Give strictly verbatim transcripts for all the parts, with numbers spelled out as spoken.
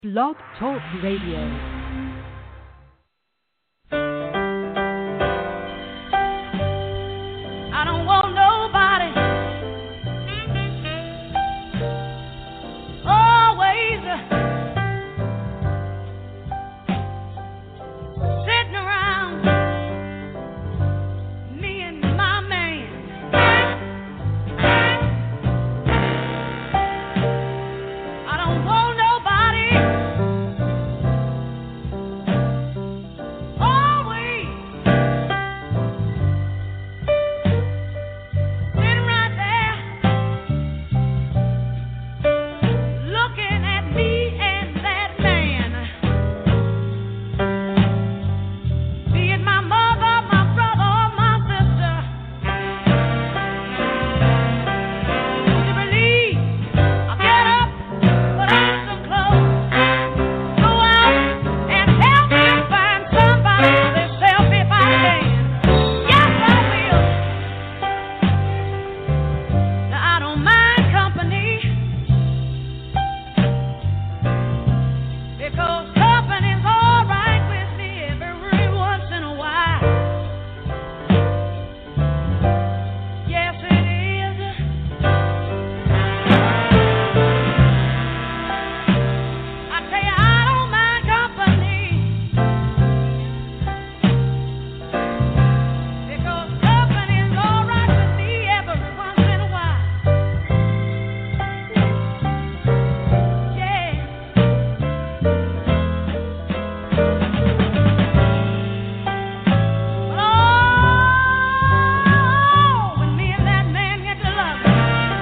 Blog Talk Radio. I don't want nobody always sitting around me and my man. I don't want nobody always sitting right there looking at me and that man. Be it my mother, my brother, or my sister. Would you believe I get up, put on some clothes, go out and help me find somebody for themselves if I can? Yes, I will. Now, I don't mind company because company's all right with me every once in a while. Yes, it is. I tell you, I don't mind company because company's all right with me every once in a while. Yeah. But oh, when me and that man get to loving,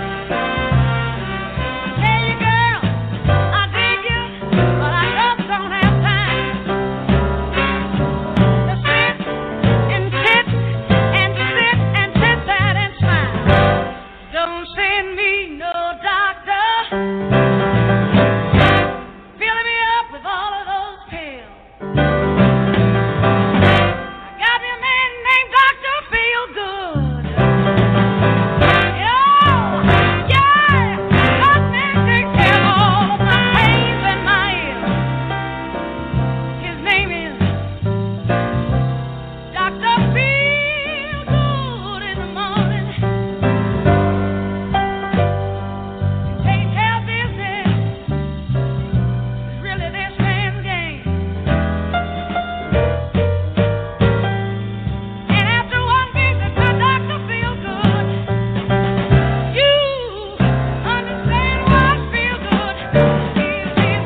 tell you, girl, I dig you, but I just don't have time to sit and sit and sit and sit there and smile. Don't send me no doctor filling me up with all of those pills. I got me a man named Doctor Feelgood. Yeah, yeah, that man takes care of all of my pains and my ills. His name is Doctor Feelgood in the morning. He takes care of business. It's really this man's game. And after one visit to Doctor Feelgood, you understand what Feelgood is his name.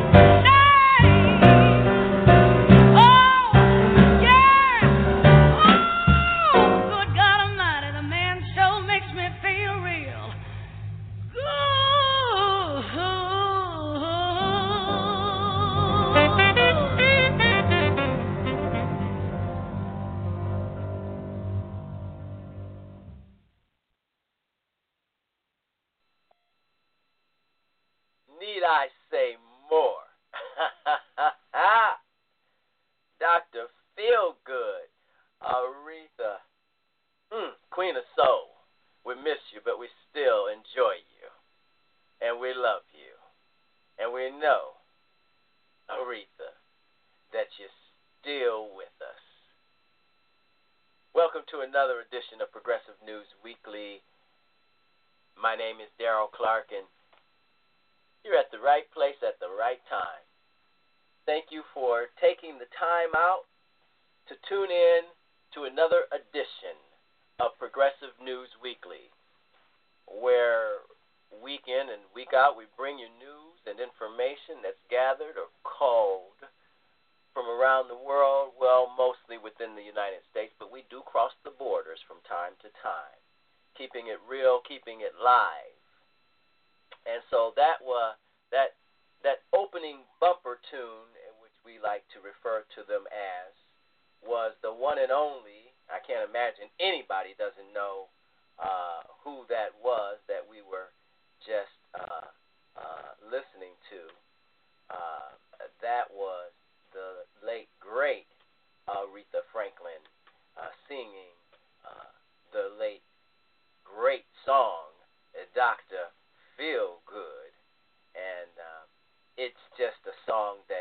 Oh, yeah. Oh, good God Almighty, the man sure makes me feel real Need I say more? Doctor Feelgood, Aretha, mm, Queen of Soul. We miss you, but we still enjoy you. And we love you. And we know, Aretha, that you're still with us. Welcome to another edition of Progressive News Weekly. My name is Daryl Clark, and you're at the right place at the right time. Thank you for taking the time out to tune in to another edition of Progressive News Weekly, where week in and week out we bring you news and information that's gathered or culled from around the world, well, mostly within the United States, but we do cross the borders from time to time, keeping it real, keeping it live. And so that was that that opening bumper tune, in which we like to refer to them as, was the one and only. I can't imagine anybody doesn't know uh, who that was that we were just uh, uh, listening to. Uh, that was the late great Aretha Franklin uh, singing uh, the late great song, Doctor Feel Good. And uh, it's just a song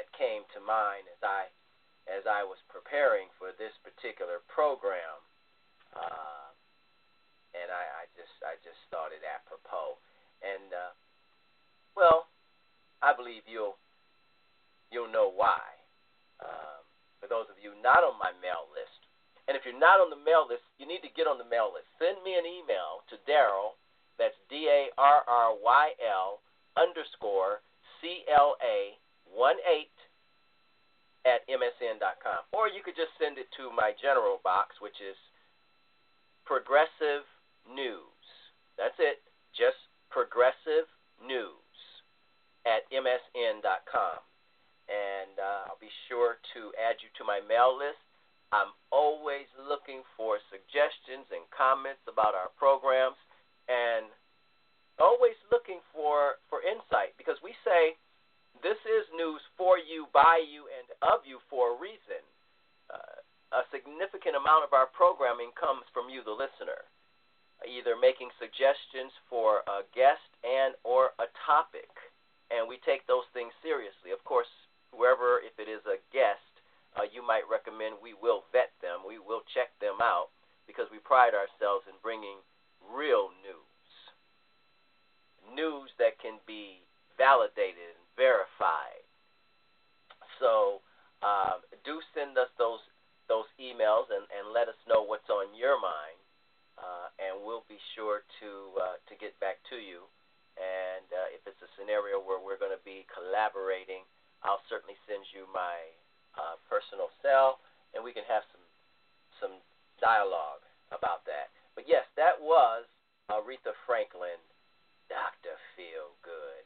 mind as I as I was preparing for this particular program, uh, and I, I just I just thought it apropos. And uh, well, I believe you'll you'll know why. Um, for those of you not on my mail list, and if you're not on the mail list, you need to get on the mail list. Send me an email to Darryl. That's D A R R Y L underscore C L A one eight at M S N dot com. Or you could just send it to my general box, which is Progressive News. That's it. Just Progressive News at M S N dot com. And uh, I'll be sure to add you to my mail list. I'm always looking for suggestions and comments about our programs, and always looking for, for insight, because we say this is news for you, by you, and of you for a reason. Uh, a significant amount of our programming comes from you, the listener, either making suggestions for a guest and or a topic, and we take those things seriously. Of course, whoever, if it is a guest, uh, you might recommend, we will vet them, we will check them out, because we pride ourselves in bringing real news, news that can be validated and verified. So um, do send us those those emails and, and let us know what's on your mind, uh, and we'll be sure to uh, to get back to you. And uh, if it's a scenario where we're going to be collaborating, I'll certainly send you my uh, personal cell, and we can have some some dialogue about that. But yes, that was Aretha Franklin, Doctor Feel Good.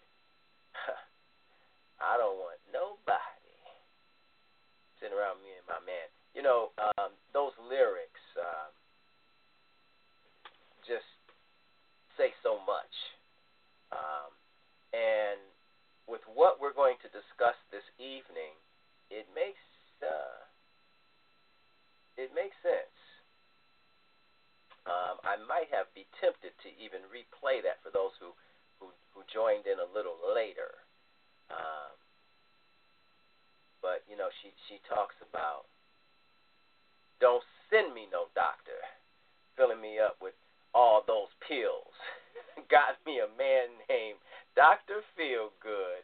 I don't want nobody sitting around me and my man. You know, um, those lyrics um, just say so much. Um, and with what we're going to discuss this evening, it makes uh, it makes sense. Um, I might have be tempted to even replay that for those who, who, who joined in a little later. Um, but, you know, she, she talks about, don't send me no doctor, filling me up with all those pills. Got me a man named Doctor Feelgood.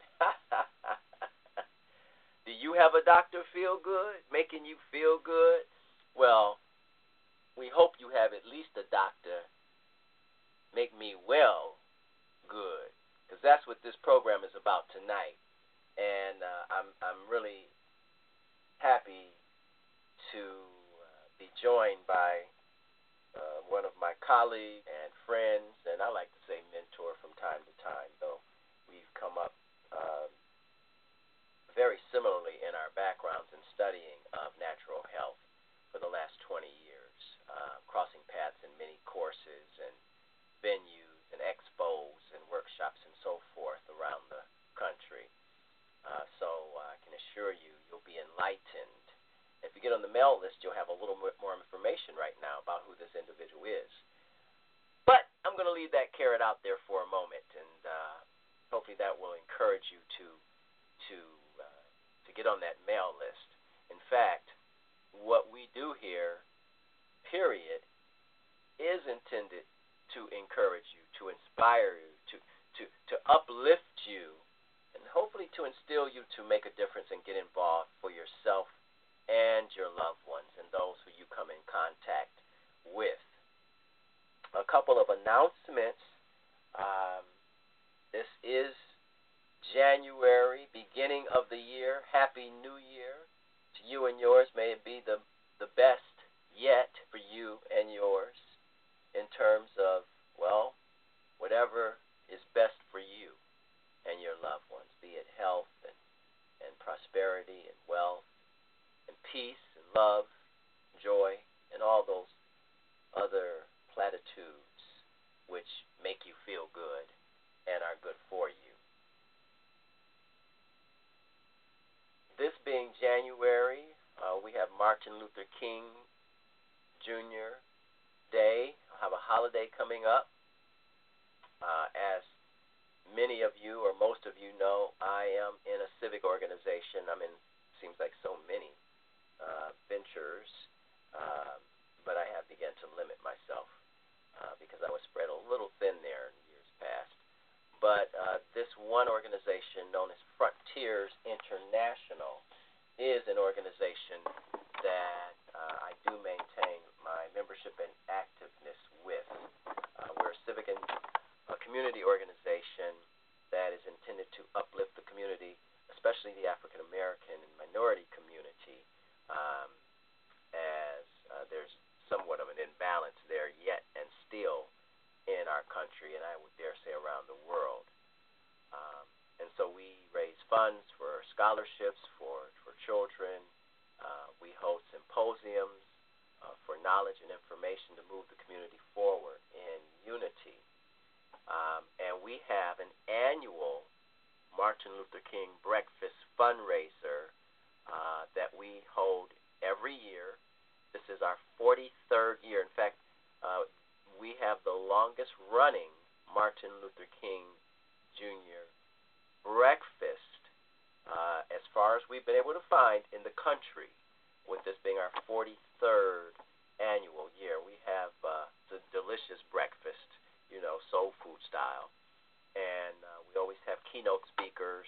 Do you have a Doctor Feelgood making you feel good? Well, we hope you have at least a doctor make me well good, because that's what this program is about tonight. And uh, I'm I'm really happy to uh, be joined by uh, one of my colleagues and friends, and I like to say mentor from time to time, though we've come up uh, very similarly in our backgrounds in studying of natural health for the last twenty years, uh, crossing paths in many courses and venues and expos and workshops and so forth around the country. Uh, so I can assure you, you'll be enlightened. If you get on the mail list, you'll have a little bit more information right now about who this individual is. But I'm going to leave that carrot out there for a moment, and uh, hopefully that will encourage you to to uh, to get on that mail list. In fact, what we do here, period, is intended to encourage you, to inspire you, to, to, to uplift you, and hopefully to instill you to make a difference and get involved for yourself and your loved ones and those who you come in contact with. A couple of announcements. Um, this is January, beginning of the year. Happy New Year to you and yours. May it be the, the best yet for you and yours in terms of, well, whatever is best for you and your loved ones, be it health and, and prosperity and wealth and peace and love, joy, and all those other platitudes which make you feel good and are good for you. This being January, uh, we have Martin Luther King Junior Day. I'll have a holiday coming up. Uh, as many of you or most of you know, I am in a civic organization. I'm in, seems one organization known as Frontiers International is an organization that uh, I do maintain my membership and activeness with. Uh, we're a civic and a community organization that is intended to uplift the community, especially the African American and minority community, um, as uh, there's somewhat of an imbalance there yet and still in our country, and I would dare say around the world. Um, and so we raise funds for scholarships for, for children. Uh, we host symposiums uh, for knowledge and information to move the community forward in unity. Um, and we have an annual Martin Luther King breakfast fundraiser uh, that we hold every year. This is our forty-third year. In fact, uh, we have the longest running Martin Luther King Junior breakfast uh, as far as we've been able to find in the country, with this being our forty-third annual year. We have uh, the delicious breakfast, you know, soul food style. And uh, we always have keynote speakers.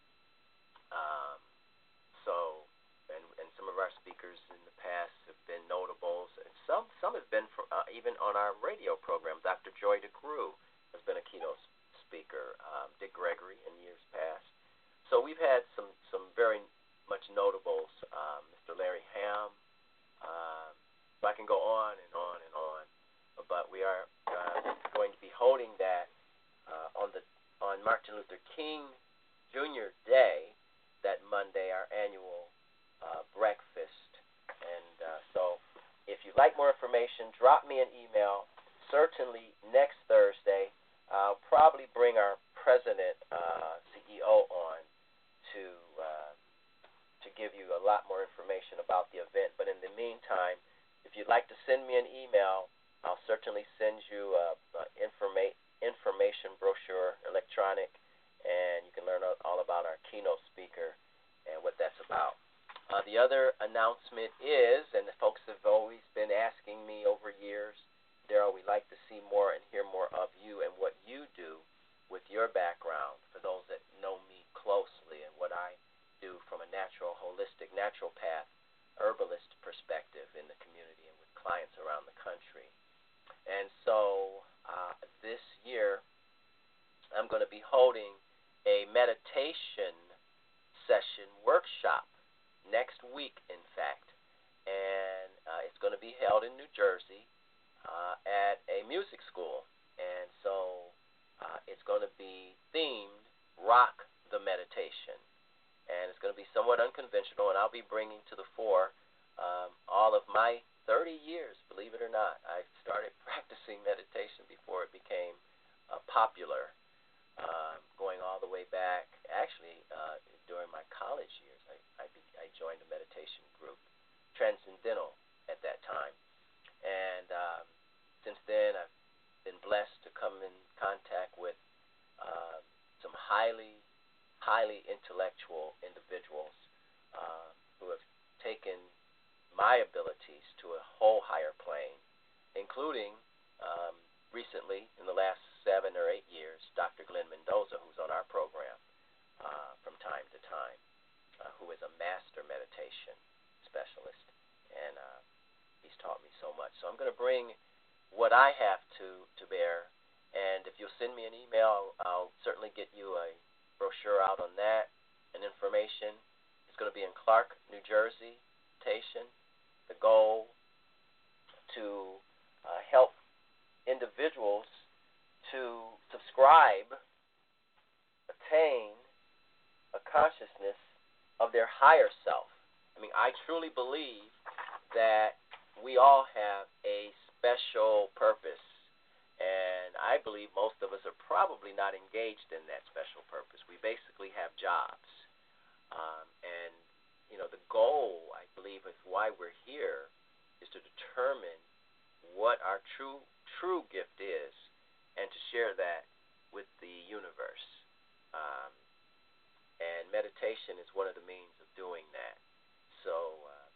Um, so, and, and some of our speakers in the past have been notables. And some some have been for, uh, even on our radio program. Doctor Joy DeCrue has been a keynote speaker. Um, Dick Gregory in years past. So we've had some, some very much notables. Um, Mister Larry Ham. Um, so I can go on and on and on. But we are uh, going to be holding that uh, on the on Martin Luther King Junior Day, that Monday, our annual uh, breakfast. And uh, so if you'd like more information, drop me an email. Certainly next Thursday, I'll probably bring our president, uh, C E O, on to uh, to give you a lot more information about the event. But in the meantime, if you'd like to send me an email, I'll certainly send you a, a informa- information brochure, electronic, and you can learn all about our keynote speaker and what that's about. Uh, the other announcement is, and the folks have always been asking me over years, Daryl, we'd like to see more and hear more of you and what you do with your background, for those that know me closely and what I do from a natural, holistic, natural path, herbalist perspective in the community and with clients around the country. And so uh, this year, I'm going to be holding a meditation session workshop next week, in fact. And uh, it's going to be held in New Jersey uh, at a music school. And so uh, it's going to be themed Rock the Meditation. And it's going to be somewhat unconventional, and I'll be bringing to the fore um, all of my thirty years, believe it or not. I started practicing meditation before it became uh, popular, um, going all the way back. Actually, uh, during my college years, I, I, be, I joined a meditation group, Transcendental, at that time. And um, since then, I've been blessed to come in contact with uh, some highly, highly intellectual individuals uh, who have taken my abilities to a whole higher plane, including um, recently, in the last seven or eight years, Doctor Glenn Mendoza, who's on our program uh, from time to time, uh, who is a master meditation specialist, and uh, he's taught me so much. So I'm going to bring what I have to, to bear, and if you'll send me an email, I'll, I'll certainly get you a brochure out on that and information. It's going to be in Clark, New Jersey, station. The goal to uh, help individuals to subscribe, attain a consciousness of their higher self. I mean, I truly believe that we all have a special purpose, and I believe most of us are probably not engaged in that special purpose. We basically have jobs, um, and you know, the goal, I believe, is why we're here, is to determine what our true true gift is and to share that with the universe. Um, and meditation is one of the means of doing that. So, uh,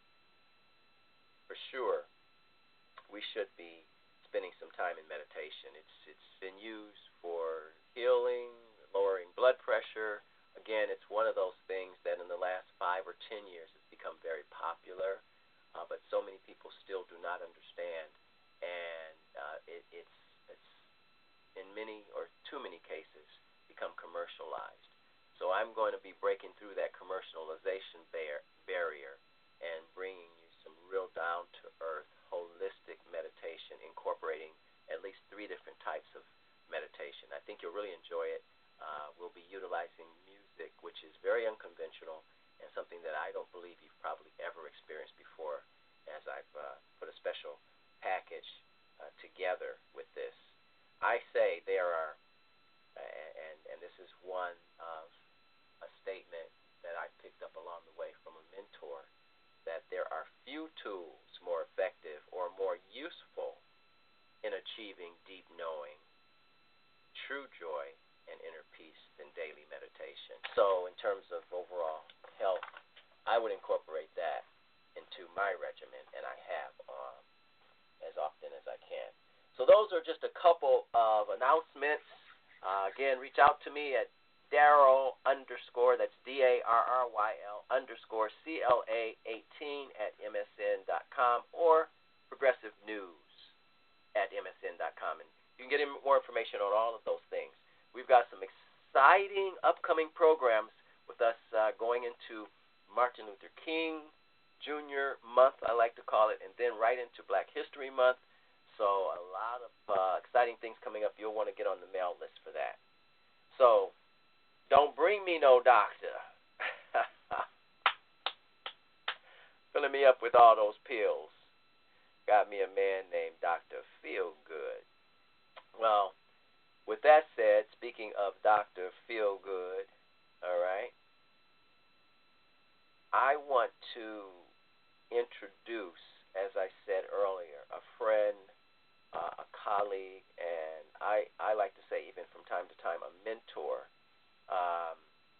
for sure, we should be spending some time in meditation. It's It's been used for healing, lowering blood pressure, again, it's one of those things that in the last five or ten years has become very popular, uh, but so many people still do not understand, and uh, it, it's, it's in many or too many cases become commercialized. So I'm going to be breaking through that commercialization bar- barrier and bringing you some real down-to-earth, holistic meditation, incorporating at least three different types of meditation. I think you'll really enjoy it. Uh, we'll be utilizing music, which is very unconventional and something that I don't believe you've probably ever experienced before, as I've uh, put a special package uh, together with this. I say there are, and, and this is one of a statement that I picked up along the way from a mentor, that there are few tools more effective or more useful in achieving deep knowing, true joy, and inner peace than daily meditation. So in terms of overall health, I would incorporate that into my regimen, and I have um, as often as I can. So those are just a couple of announcements. Uh, again, reach out to me at Darryl underscore, that's D A R R Y L underscore C L A eighteen at M S N dot com or Progressive News at M S N dot com. And you can get more information on all of those things. We've got some exciting upcoming programs with us uh, going into Martin Luther King Junior month, I like to call it, and then right into Black History Month. So a lot of uh, exciting things coming up. You'll want to get on the mail list for that. So don't bring me no doctor. Filling me up with all those pills. Got me a man named Doctor Feelgood. Well, with that said, speaking of Doctor Feelgood, all right, I want to introduce, as I said earlier, a friend, uh, a colleague, and I, I like to say even from time to time a mentor, um,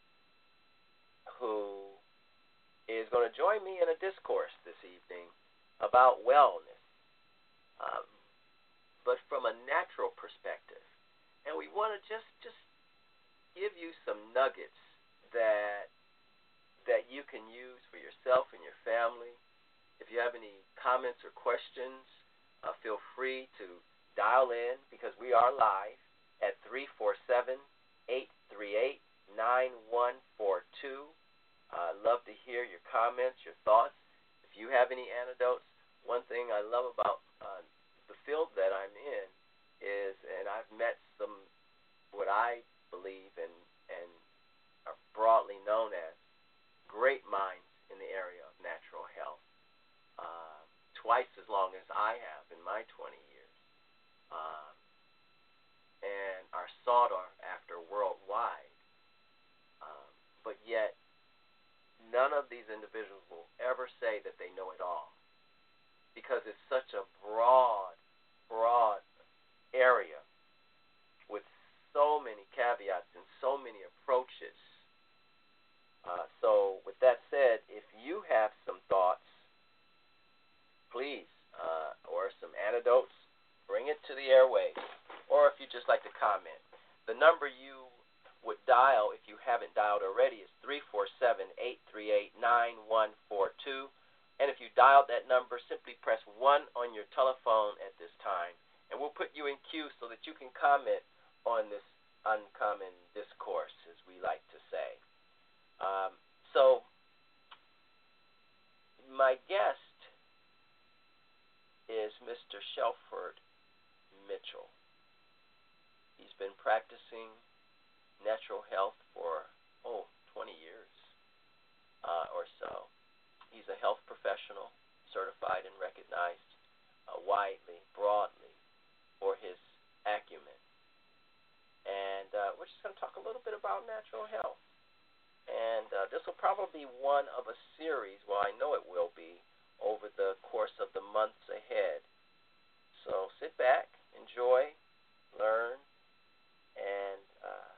who is going to join me in a discourse this evening about wellness, um, but from a natural perspective. And we want to just, just give you some nuggets that that you can use for yourself and your family. If you have any comments or questions, uh, feel free to dial in, because we are live at three four seven, eight three eight, nine one four two. I'd uh, love to hear your comments, your thoughts. If you have any anecdotes, one thing I love about uh, the field that I'm in is, and I've met some, what I believe and, and are broadly known as great minds in the area of natural health, uh, twice as long as I have in my twenty years, um, and are sought after worldwide. Um, but yet, none of these individuals will ever say that they know it all, because it's such a broad, broad area with so many caveats and so many approaches. Uh, so with that said, if you have some thoughts, please, uh, or some anecdotes, bring it to the airwaves. Or if you just like to comment, the number you would dial, if you haven't dialed already, is three four seven, eight three eight, nine one four two. And if you dialed that number, simply press one on your telephone at this time, and we'll put you in queue so that you can comment on this uncommon discourse, as we like to say. Um, so my guest is Mister Shelford Mitchell. He's been practicing natural health for, oh, twenty years uh, or so. He's a health professional, certified and recognized uh, widely, broadly, for his acumen. And uh, we're just going to talk a little bit about natural health. And uh, this will probably be one of a series, well, I know it will be, over the course of the months ahead. So sit back, enjoy, learn, and uh,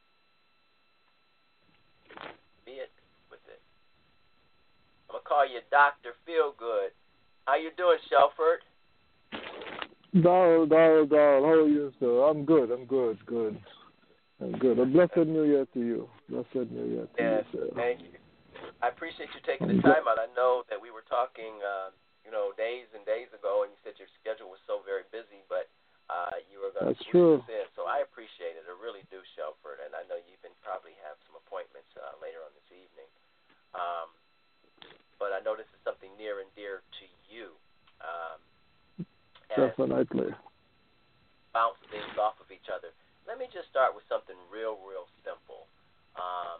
be it with it. I'm going to call you Doctor Feelgood. How you doing, Shelford? Darryl, Darryl, Darryl, how are you, sir? I'm good, I'm good, good. Good. A blessed New Year to you. Blessed New Year to Yes, you, sir. thank you. I appreciate you taking the time out. I know that we were talking, uh, you know, days and days ago, and you said your schedule was so very busy, but uh, you were going to That's true. squeeze this in. So I appreciate it. I really do, Shelford, and I know you even probably have some appointments uh, later on this evening. Um, but I know this is something near and dear to you. Um, Definitely. Bounce things off of each other. Let me just start with something real, real simple. Um,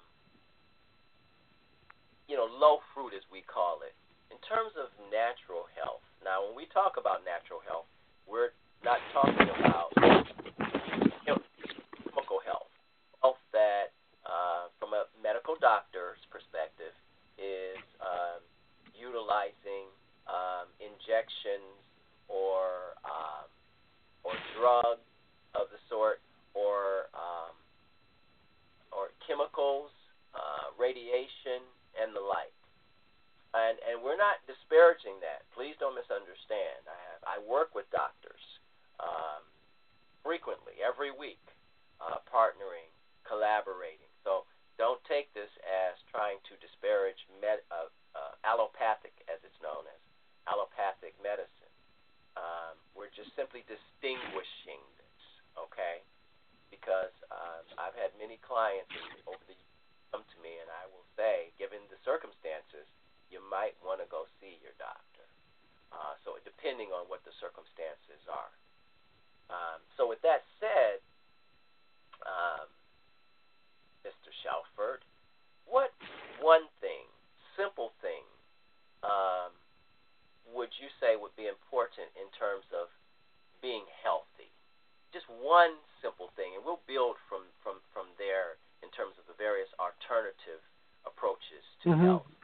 you know, low fruit, as we call it. In terms of natural health, now when we talk about natural health, we're not talking about chemical health. Health that, uh, from a medical doctor's perspective, is um, utilizing um, injections or um, or drugs of the sort, or um, or chemicals, uh, radiation, and the like. And and we're not disparaging that. Please don't misunderstand. I have I work with doctors um, frequently, every week, uh, partnering, collaborating. So don't take this as trying to disparage med, uh, uh, allopathic, as it's known as, allopathic medicine. Um, we're just simply distinguishing this, okay? Because uh, I've had many clients over the years come to me, and I will say, given the circumstances, you might want to go see your doctor. Uh, so depending on what the circumstances are. Um, so with that said, um, Mister Shelford, what one thing, simple thing, um, would you say would be important in terms of being healthy? Just one simple thing, and we'll build from, from, from there in terms of the various alternative approaches to mm-hmm. health.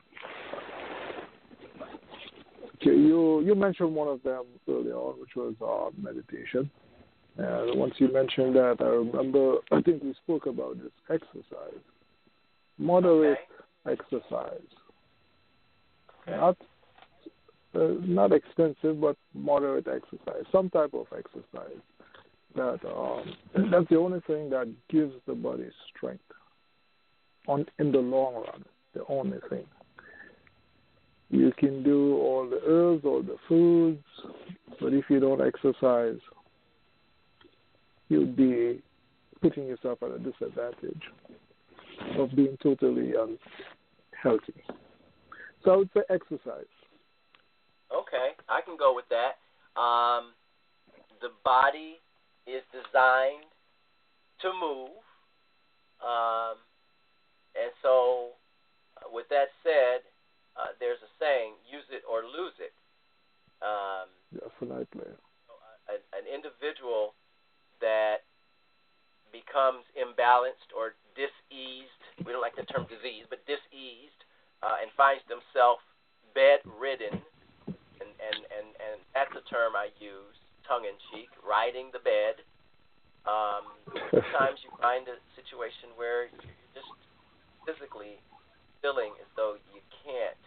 Okay, you you mentioned one of them earlier on, which was uh, meditation. And once you mentioned that, I remember, I think we spoke about this, exercise. Moderate okay. exercise. Okay. Not uh, not extensive, but moderate exercise. Some type of exercise. That um, that's the only thing that gives the body strength. On in the long run, the only thing. You can do all the herbs, all the foods, but if you don't exercise, you'll be putting yourself at a disadvantage of being totally unhealthy. So I would say exercise. Okay, I can go with that. Um, the body is designed to move, um, and so uh, with that said, uh, there's a saying, use it or lose it. Um, Definitely. an, an individual that becomes imbalanced or diseased, we don't like the term disease, but diseased, uh, and finds themselves bedridden, and, and, and, and that's a term I use, tongue-in-cheek, riding the bed. Um, sometimes you find a situation where you're just physically feeling as though you can't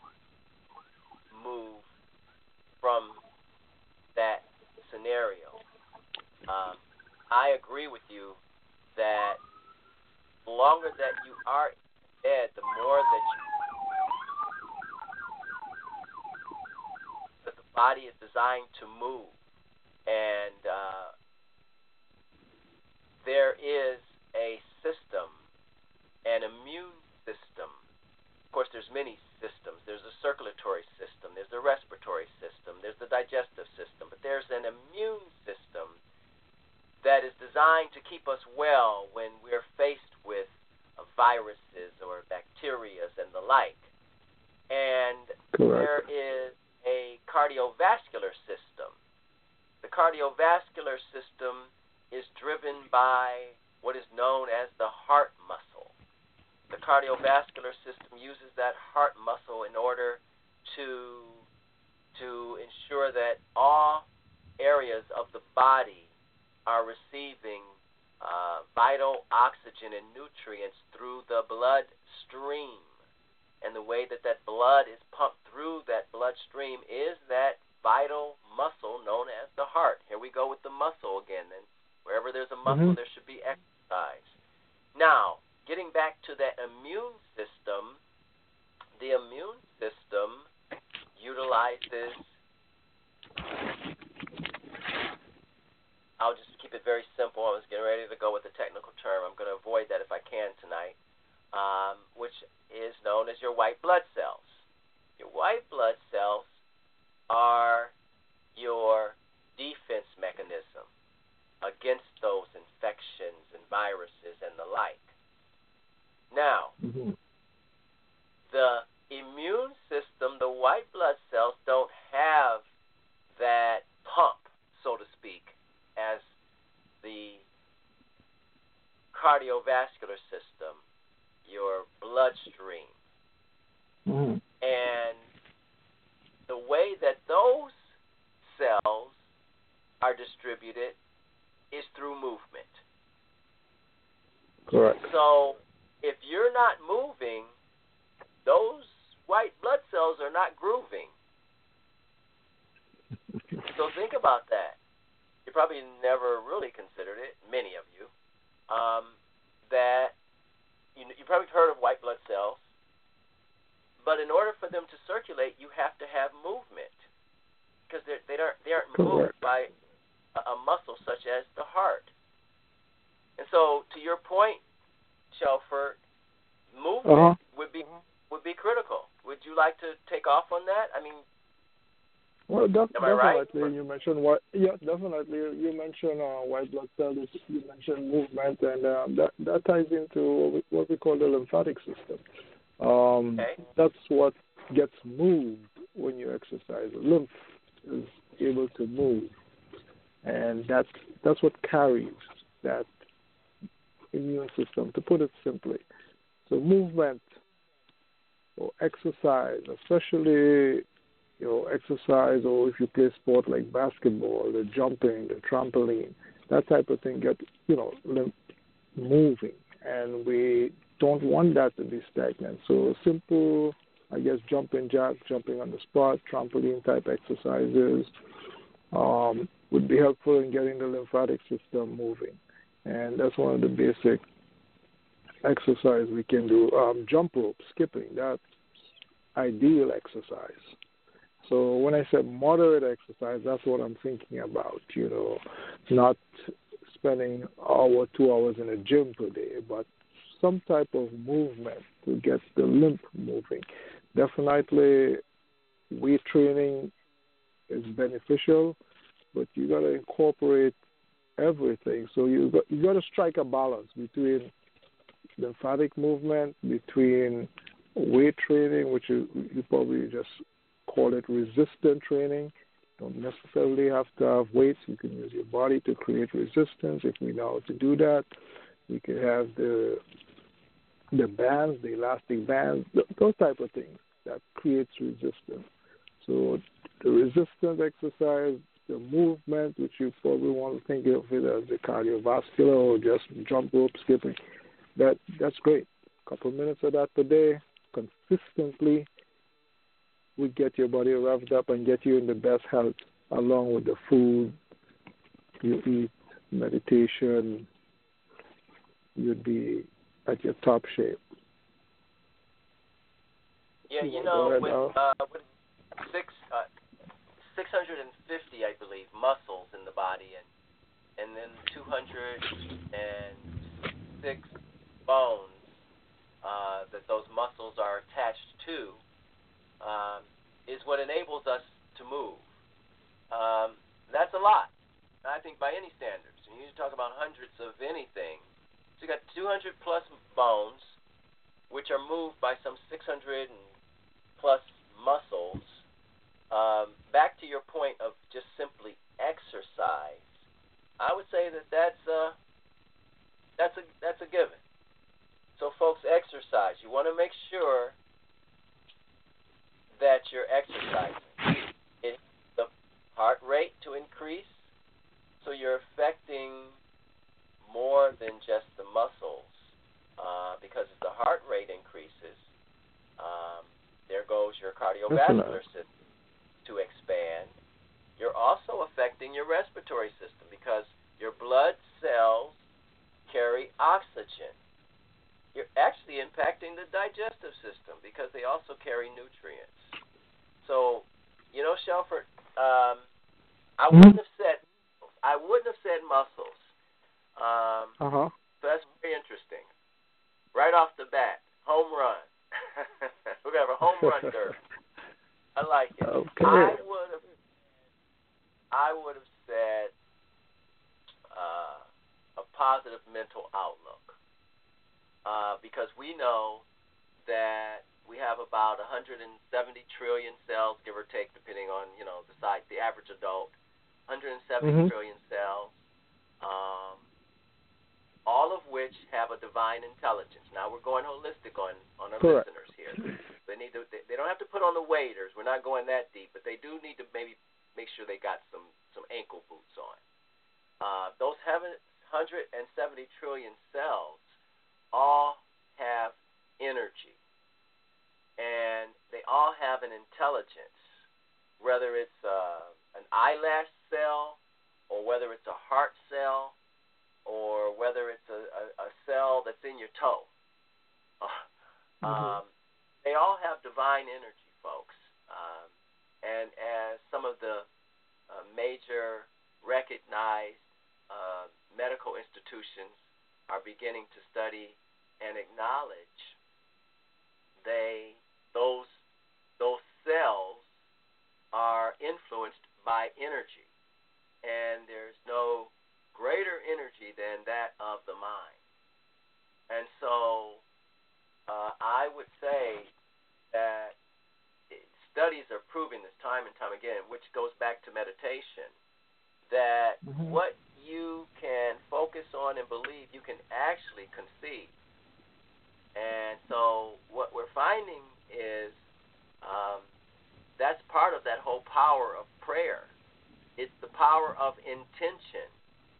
move from that scenario. Um, I agree with you that the longer that you are in bed, the more that you, that the body is designed to move, and uh, there is a system, an immune system. Of course, there's many systems. There's a circulatory system. There's the respiratory system. There's the digestive system. But there's an immune system that is designed to keep us well when we're faced with uh, viruses or bacteria and the like. And Correct. There is a cardiovascular system. The cardiovascular system is driven by what is known as the heart muscle. The cardiovascular system uses that heart muscle in order to to ensure that all areas of the body are receiving uh, vital oxygen and nutrients through the bloodstream. And the way that that blood is pumped through that bloodstream is that vital muscle known as the heart. Here we go with the muscle again. And wherever there's a muscle, mm-hmm. there should be exercise. Now, getting back to that immune system, the immune system utilizes, I'll just keep it very simple. I was getting ready to go with the technical term. I'm going to avoid that if I can tonight, um, which is known as your white blood cells. Your white blood cells are your defense mechanism against those infections and viruses and the like. Now, Mm-hmm. the immune system, the white blood cells don't have that pump, so to speak, as the cardiovascular system, your bloodstream. Mm-hmm. And the way that those cells are distributed is through movement. Correct. So if you're not moving, those white blood cells are not grooving. So think about that. You probably never really considered it, many of you, um, that you, you probably heard of white blood cells, but in order for them to circulate, you have to have movement because they aren't they aren't moved Correct. by a, a muscle such as the heart. And so, to your point, Shelford, movement Uh-huh. would be would be critical. Would you like to take off on that? I mean, Well, def- am I right? definitely. You mentioned what? Yeah, definitely. You mentioned uh, white blood cells. You mentioned movement, and um, that that ties into what we, what we call the lymphatic system. Um, Okay. That's what gets moved when you exercise. The lymph is able to move, and that's that's what carries that immune system. To put it simply, so movement or exercise, especially you know, exercise, or if you play sport like basketball, the jumping, the trampoline, that type of thing, get, you know, moving. And we don't want that to be stagnant. So simple, I guess, jumping jack, jumping on the spot, trampoline type exercises um, would be helpful in getting the lymphatic system moving. And that's one of the basic exercise we can do. Um, jump rope, skipping, that's ideal exercise. So when I said moderate exercise, that's what I'm thinking about, you know, not spending an hour, two hours in a gym per day, but some type of movement to get the lymph moving. Definitely weight training is beneficial, but you got to incorporate everything. So you got, you got to strike a balance between lymphatic movement, between weight training, which is, you probably just call it resistant training. Don't necessarily have to have weights. You can use your body to create resistance. If we know how to do that, we can have the the bands, the elastic bands, those type of things that creates resistance. So the resistance exercise, the movement, which you probably want to think of it as the cardiovascular or just jump rope, skipping, that that's great. A couple minutes of that per day, consistently, would get your body revved up and get you in the best health, along with the food you eat, meditation. You'd be at your top shape. Yeah, you Go know, ahead, with, Al. uh, with six uh, six hundred fifty, I believe, muscles in the body, and and then two hundred six bones uh, that those muscles are attached to. Um, is what enables us to move. Um, that's a lot, I think, by any standards. And you talk about hundreds of anything. So you got two hundred plus bones, which are moved by some six hundred plus muscles. Um, back to your point of just simply exercise, I would say that that's a, that's a, that's a given. So, folks, exercise. You want to make sure that you're exercising. It the heart rate to increase, so you're affecting more than just the muscles, uh, because as the heart rate increases, um, there goes your cardiovascular system to expand. You're also affecting your respiratory system because your blood cells carry oxygen. you're actually impacting the digestive system because they also carry nutrients. So, you know, Shelford, um, I Mm-hmm. wouldn't have said I wouldn't have said muscles. Um, Uh-huh. so that's very interesting. Right off the bat, home run. We're gonna have a home run derby. I like it. Okay. I would have I would have said uh, a positive mental outlook. Uh, because we know that we have about one hundred seventy trillion cells, give or take, depending on, you know, the size, the average adult, one hundred seventy Mhm. trillion cells, um, all of which have a divine intelligence. Now we're going holistic on, on our Correct. listeners here. They need to, they, they don't have to put on the waders. We're not going that deep, but they do need to maybe make sure they got some, some ankle boots on. Uh, those one hundred seventy trillion cells all have energy, and they all have an intelligence, whether it's uh, an eyelash cell, or whether it's a heart cell, or whether it's a, a, a cell that's in your toe. Mm-hmm. Um, they all have divine energy, folks. Um, and as some of the uh, major recognized uh, medical institutions are beginning to study and acknowledge, they those those cells are influenced by energy, and there's no greater energy than that of the mind. And so uh, I would say that studies are proving this time and time again, which goes back to meditation, that Mhm. what you can focus on and believe, you can actually conceive. And so what we're finding is um, that's part of that whole power of prayer. It's the power of intention.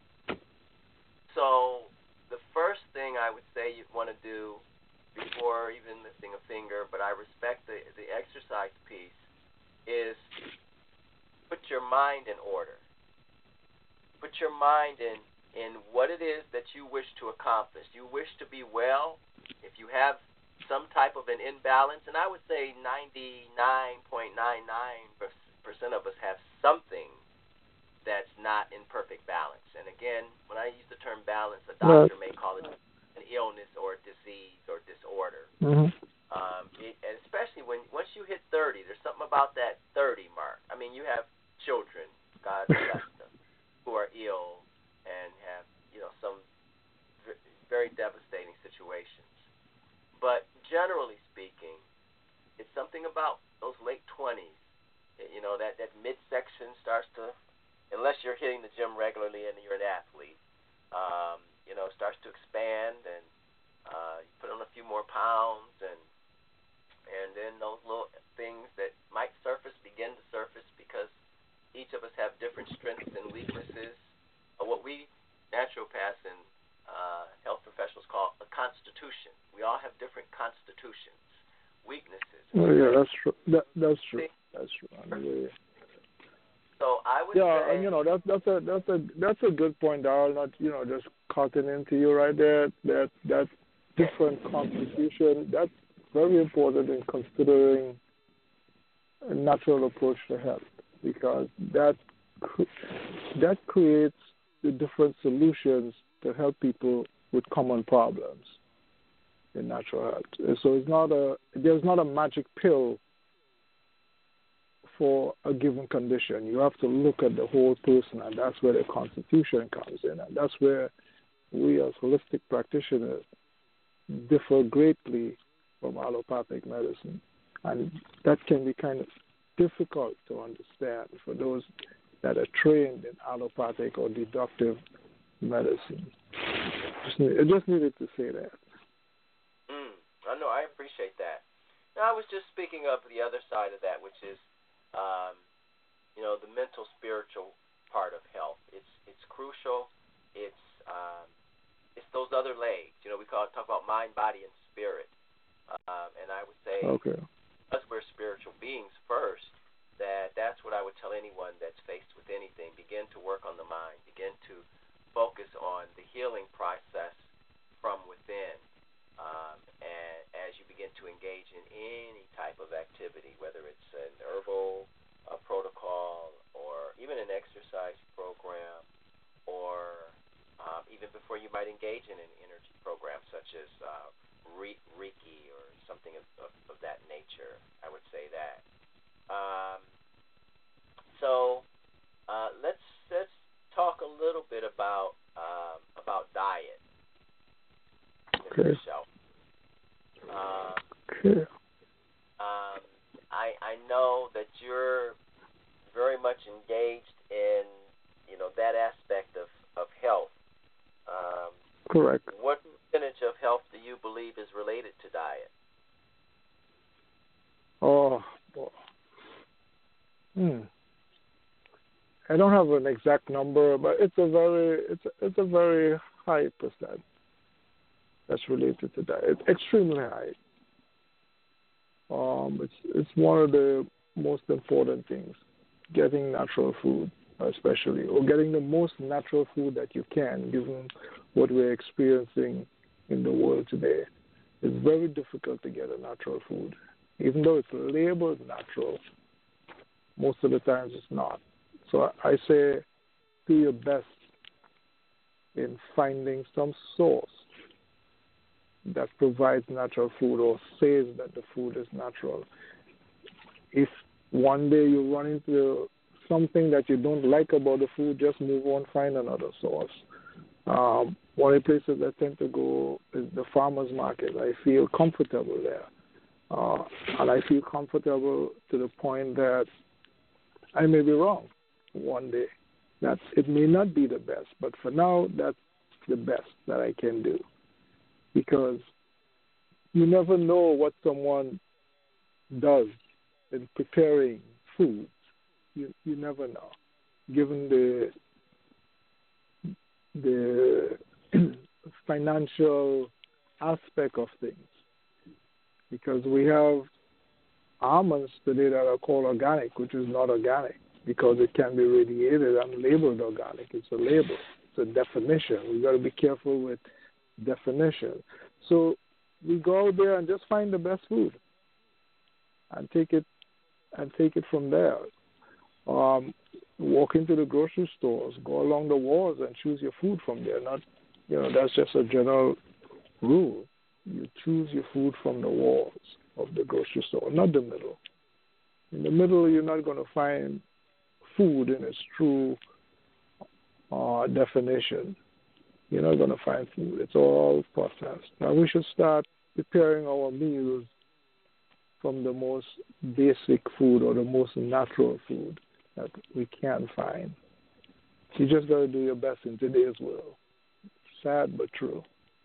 So the first thing I would say you'd want to do before even lifting a finger, but I respect the, the exercise piece, is put your mind in order. Put your mind in, in what it is that you wish to accomplish. You wish to be well. If you have some type of an imbalance, and I would say ninety-nine point nine nine percent of us have something that's not in perfect balance. And again, when I use the term balance, a doctor may call it an illness or a disease or disorder. Mhm. Um, it, and especially when once you hit thirty, there's something about that thirty mark. I mean, you have children, God bless them, who are ill and have, you know, some v- very devastating situations. But generally speaking, it's something about those late twenties. You know, that, that midsection starts to, unless you're hitting the gym regularly and you're an athlete, um, you know, starts to expand, and uh, you put on a few more pounds, and and then those little things that might surface begin to surface because each of us have different strengths and weaknesses, or what we naturopaths and uh, health professionals call a constitution. We all have different constitutions, weaknesses. Oh, yeah, that's true. That, that's true. That's true. I mean, So I would yeah, say, and you know that's that's a that's a that's a good point, Darrell. Not you know just cutting into you right there. That that different constitution, that's very important in considering a natural approach to health, because that that creates the different solutions to help people with common problems in natural health. So it's not a there's not a magic pill for a given condition. You have to look at the whole person, and that's where the constitution comes in, and that's where we as holistic practitioners differ greatly from allopathic medicine, and that can be kind of difficult to understand for those that are trained in allopathic or deductive medicine. Just need, I just needed to say that. mm, I know, I appreciate that. Now, I was just speaking of the other side of that, which is, um, you know, the mental, spiritual part of health. It's it's crucial. It's um, it's those other legs. You know, we call it, talk about mind, body, and spirit. Um, and I would say, Okay. because we're spiritual beings first, that that's what I would tell anyone that's faced with anything. Begin to work on the mind. Begin to focus on the healing process from within. Uh, activity, whether it's an herbal uh, protocol or even an exercise program, or um, even before you might engage in an energy program such as uh, Re- Reiki or something of, of, of that nature. I would say that. Um, so uh, let's let's talk a little bit about um, about diet. Okay. Um, okay. Um, I I know that you're very much engaged in you know that aspect of, of health. Um, Correct. What percentage of health do you believe is related to diet? Oh, boy. Hmm. I don't have an exact number, but it's a very it's a, it's a very high percent that's related to diet. It's extremely high. Um, it's it's one of the most important things. Getting natural food, especially, or getting the most natural food that you can, given what we're experiencing in the world today. It's very difficult to get a natural food, even though it's labeled natural. Most of the times, it's not. So I say, do your best in finding some source that provides natural food or says that the food is natural. If one day you run into something that you don't like about the food, just move on, find another source. Um, one of the places I tend to go is the farmer's market. I feel comfortable there. Uh, and I feel comfortable to the point that I may be wrong one day. That it may not be the best, but for now, that's the best that I can do. Because you never know what someone does in preparing food. You you never know, given the the financial aspect of things. Because we have almonds today that are called organic, which is not organic, because it can be radiated and labeled organic. It's a label. It's a definition. We've got to be careful with definition. So we go out there and just find the best food and take it and take it from there. Um, walk into the grocery stores, go along the walls and choose your food from there. Not, you know, that's just a general rule. You choose your food from the walls of the grocery store, not the middle. In the middle, you're not going to find food in its true uh, definition. You're not going to find food. It's all processed. Now, we should start preparing our meals from the most basic food or the most natural food that we can find. You just got to do your best in today's world. Sad but true.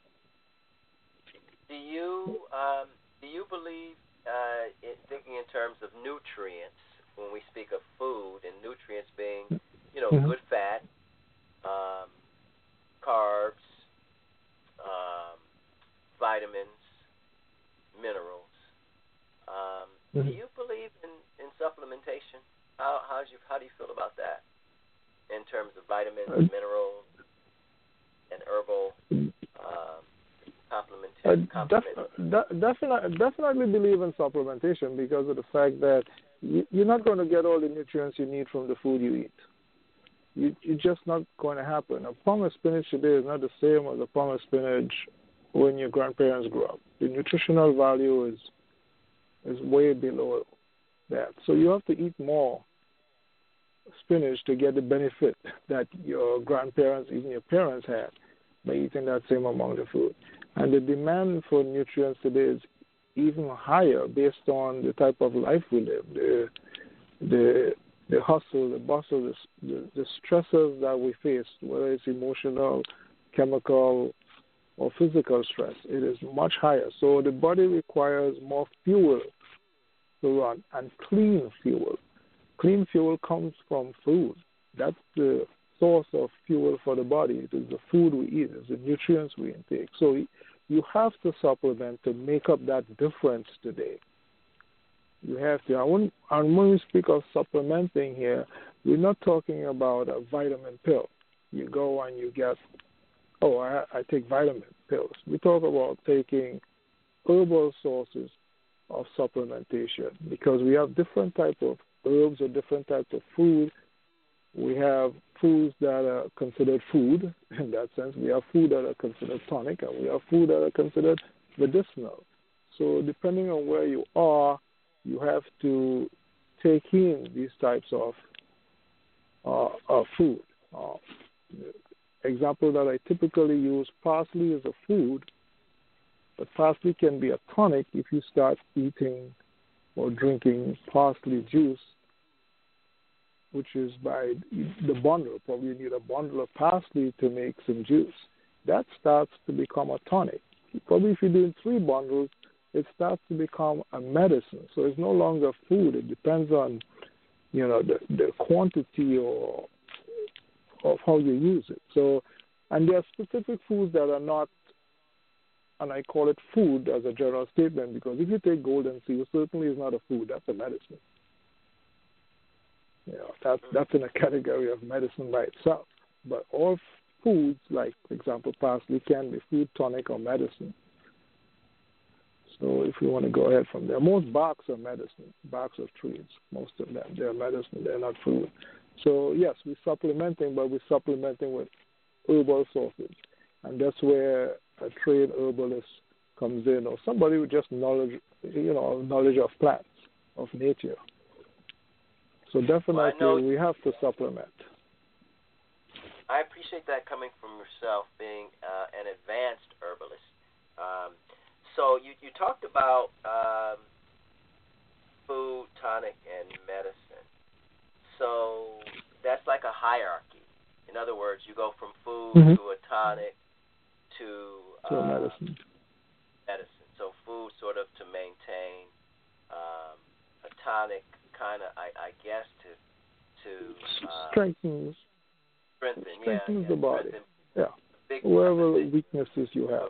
Do you um, do you believe uh, in thinking in terms of nutrients when we speak of food, and nutrients being, you know, mm-hmm. good fat, um, carbs, um, vitamins, minerals? Um, mm-hmm. Do you believe in, in supplementation? How how do you how do you feel about that in terms of vitamins, uh, minerals, and herbal um, complement? I complement? def- de- definitely, definitely believe in supplementation because of the fact that you, you're not going to get all the nutrients you need from the food you eat. You, it's just not going to happen. A pound of spinach today is not the same as a pound of spinach when your grandparents grew up. The nutritional value is is way below that. So you have to eat more spinach to get the benefit that your grandparents, even your parents had by eating that same amount of food. And the demand for nutrients today is even higher based on the type of life we live, the the the hustle, the bustle, the, the, the stresses that we face, whether it's emotional, chemical, or physical stress. It is much higher. So the body requires more fuel to run, and clean fuel. Clean fuel comes from food. That's the source of fuel for the body. It is the food we eat. It's the nutrients we intake. So you have to supplement to make up that difference today. You have to. I wouldn't, and when we speak of supplementing here, we're not talking about a vitamin pill. You go and you get, oh, I, I take vitamin pills. We talk about taking herbal sources of supplementation because we have different type of herbs or different types of food. We have foods that are considered food in that sense. We have food that are considered tonic, and we have food that are considered medicinal. So depending on where you are, you have to take in these types of uh, uh, food. Uh, example that I typically use, parsley is a food, but parsley can be a tonic if you start eating or drinking parsley juice, which is by the bundle. Probably you need a bundle of parsley to make some juice. That starts to become a tonic. Probably if you're doing three bundles, it starts to become a medicine. So it's no longer food. It depends on, you know, the, the quantity or of how you use it. So, and there are specific foods that are not, and I call it food as a general statement because if you take golden seal, certainly is not a food. That's a medicine. You know, that, that's in a category of medicine by itself. But all foods, like, for example, parsley, can be food, tonic, or medicine. So if you want to go ahead from there, most barks are medicine, barks of trees, most of them. They're medicine, they're not food. So, yes, we're supplementing, but we're supplementing with herbal sources. And that's where a trained herbalist comes in, or somebody with just knowledge, you know, knowledge of plants, of nature. So definitely well, we have to supplement. I appreciate that coming from yourself, being uh, an advanced herbalist. Um, so you, you talked about um, food, tonic, and medicine. So that's like a hierarchy. In other words, you go from food mm-hmm. to a tonic to, to uh, medicine. medicine. So food sort of to maintain, um, a tonic kind of, I, I guess, to to uh, strengthens strengthen, strengthens yeah, the yeah, body. strengthen Yeah, big, wherever big, weaknesses you have.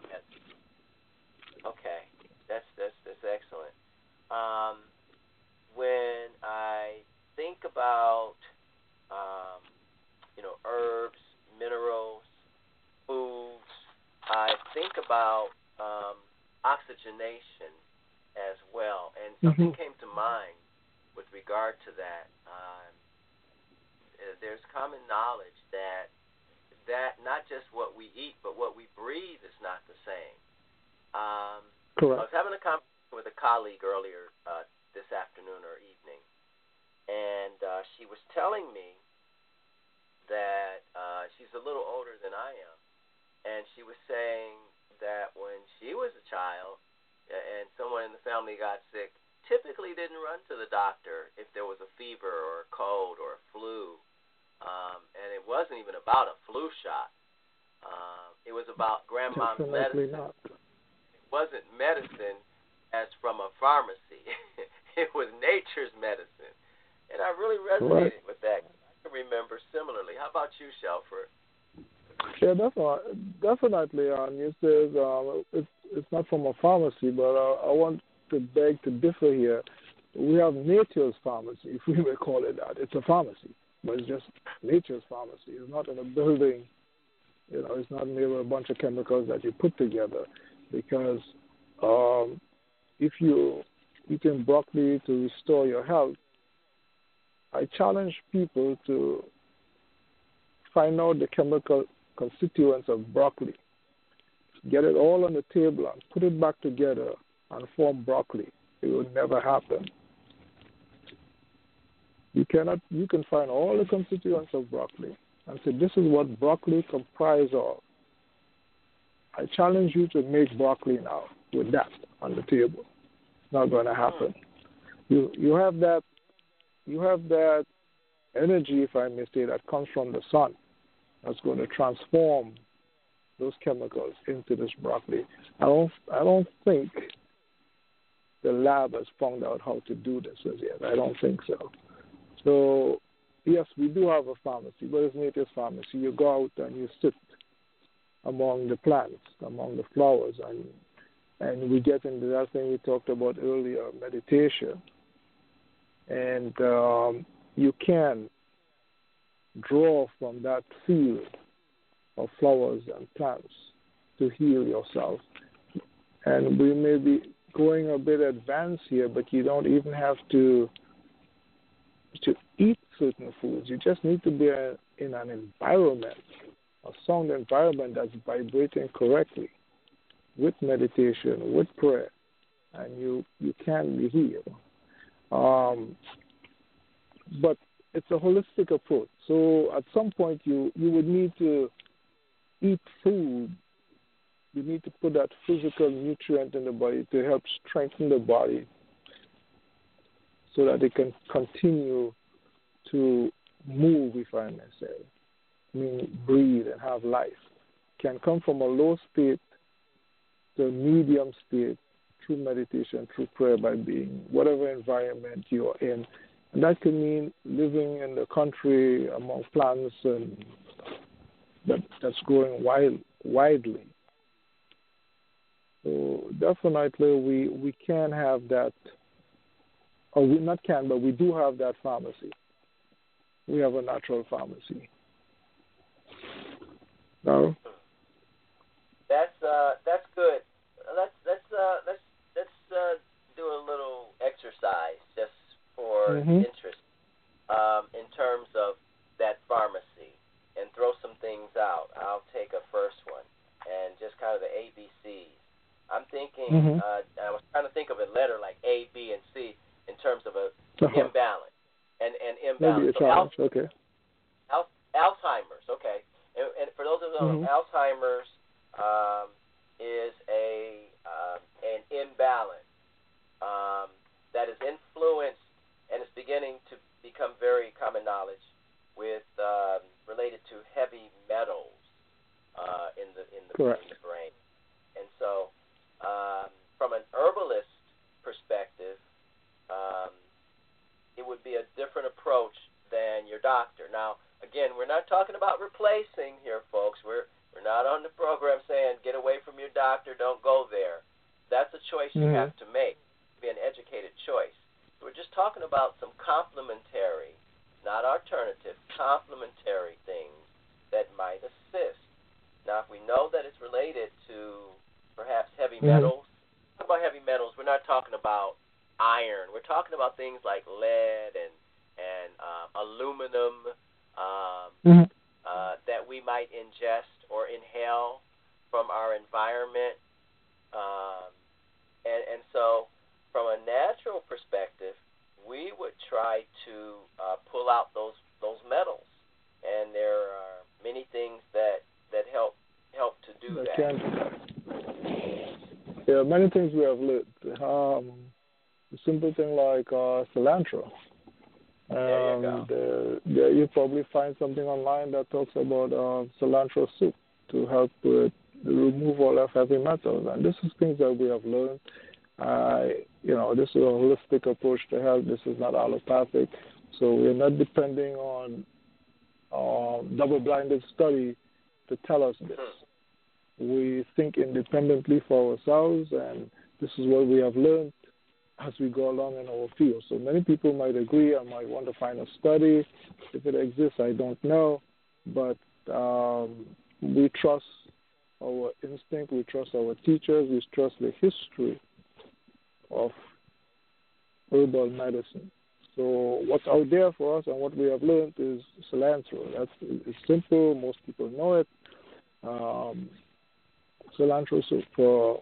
Okay, that's that's that's excellent. Um, when I think about um, you know, herbs, minerals, foods, I think about um, oxygenation as well, and something mm-hmm. came to mind with regard to that. Um, there's common knowledge that that not just what we eat, but what we breathe is not the same. Um, Correct. I was having a conversation with a colleague earlier uh, this afternoon or evening, and uh, she was telling me that uh, she's a little older than I am, and she was saying that when she was a child and someone in the family got sick, typically didn't run to the doctor if there was a fever or a cold or a flu, um, and it wasn't even about a flu shot. Um, it was about grandma's Definitely medicine. Not. It wasn't medicine as from a pharmacy. It was nature's medicine, and I really resonated right. with that. I can remember similarly. How about you, Shelford? Yeah, definitely. Definitely. Um, you said um, it's it's not from a pharmacy, but uh, I want to beg to differ here. We have nature's pharmacy, if we may call it that. It's a pharmacy, but it's just nature's pharmacy. It's not in a building. You know, it's not made with a bunch of chemicals that you put together. Because um, if you eating broccoli to restore your health, I challenge people to find out the chemical constituents of broccoli. Get it all on the table and put it back together and form broccoli. It will never happen. You cannot. You can find all the constituents of broccoli and say, this is what broccoli comprises of. I challenge you to make broccoli now with that on the table. It's not going to happen. You you have that you have that energy, if I may say, that comes from the sun. That's going to transform those chemicals into this broccoli. I don't I don't think the lab has found out how to do this as yet. I don't think so. So yes, we do have a pharmacy, but it's nature's pharmacy. You go out and you sit among the plants, among the flowers, and and we get into that thing we talked about earlier, meditation. And um, you can draw from that field of flowers and plants to heal yourself. And we may be going a bit advanced here, but you don't even have to to eat certain foods. You just need to be a, in an environment, a sound environment that's vibrating correctly, with meditation, with prayer, and you you can be healed. Um, but it's a holistic approach. So at some point, you you would need to eat food. You need to put that physical nutrient in the body to help strengthen the body so that it can continue to move, if I may say. I mean, breathe and have life. It can come from a low state to a medium state through meditation, through prayer, by being whatever environment you're in. And that can mean living in the country among plants and that, that's growing wild, widely. So definitely we, we can have that, or we not can, but we do have that pharmacy. We have a natural pharmacy. No? That's uh, that's good. Let's let's uh, let's let's uh, do a little exercise just for mm-hmm. interest um, in terms of that pharmacy, and throw some things out. I'll take a first one and just kind of the A B Cs. I'm thinking, mm-hmm. uh, I was trying to think of a letter like A, B, and C in terms of a uh-huh. imbalance and, and imbalance. Maybe a so challenge, Al- okay. Al- Alzheimer's, okay. And, and for those of us mm-hmm. Alzheimer's um, is a um, an imbalance um, that is influenced and is beginning to become very common knowledge with um, related to heavy metals uh, in the in the, in the brain. And so, um, from an herbalist perspective, um, it would be a different approach than your doctor. Now, again, we're not talking about replacing here, folks. We're we're not on the program saying get away from your doctor, don't go there. That's a choice you mm-hmm. have to make. Be an educated choice. So we're just talking about some complementary, not alternative, complementary things that might assist. Now, if we know that it's related to perhaps heavy mm-hmm. metals, talk about heavy metals, we're not talking about iron. We're talking about things like lead and and uh, aluminum um, mm-hmm. uh, that we might ingest or inhale from our environment. Um, and, and so from a natural perspective, we would try to uh, pull out those those metals. And there are many things that, that help help to do that. that. Can do that. Yeah, many things we have learned. Um, a simple thing like uh, cilantro. There you go. Um, there, there you probably find something online that talks about uh, cilantro soup to help with the removal of heavy metals. And this is things that we have learned. Uh, you know, this is a holistic approach to health. This is not allopathic. So we're not depending on um, double-blinded study to tell us this. We think independently for ourselves, and this is what we have learned as we go along in our field. So many people might agree. I might want to find a study. If it exists, I don't know. But um, we trust our instinct. We trust our teachers. We trust the history of herbal medicine. So what's out there for us and what we have learned is cilantro. That's it's simple. Most people know it. Um, cilantro soup for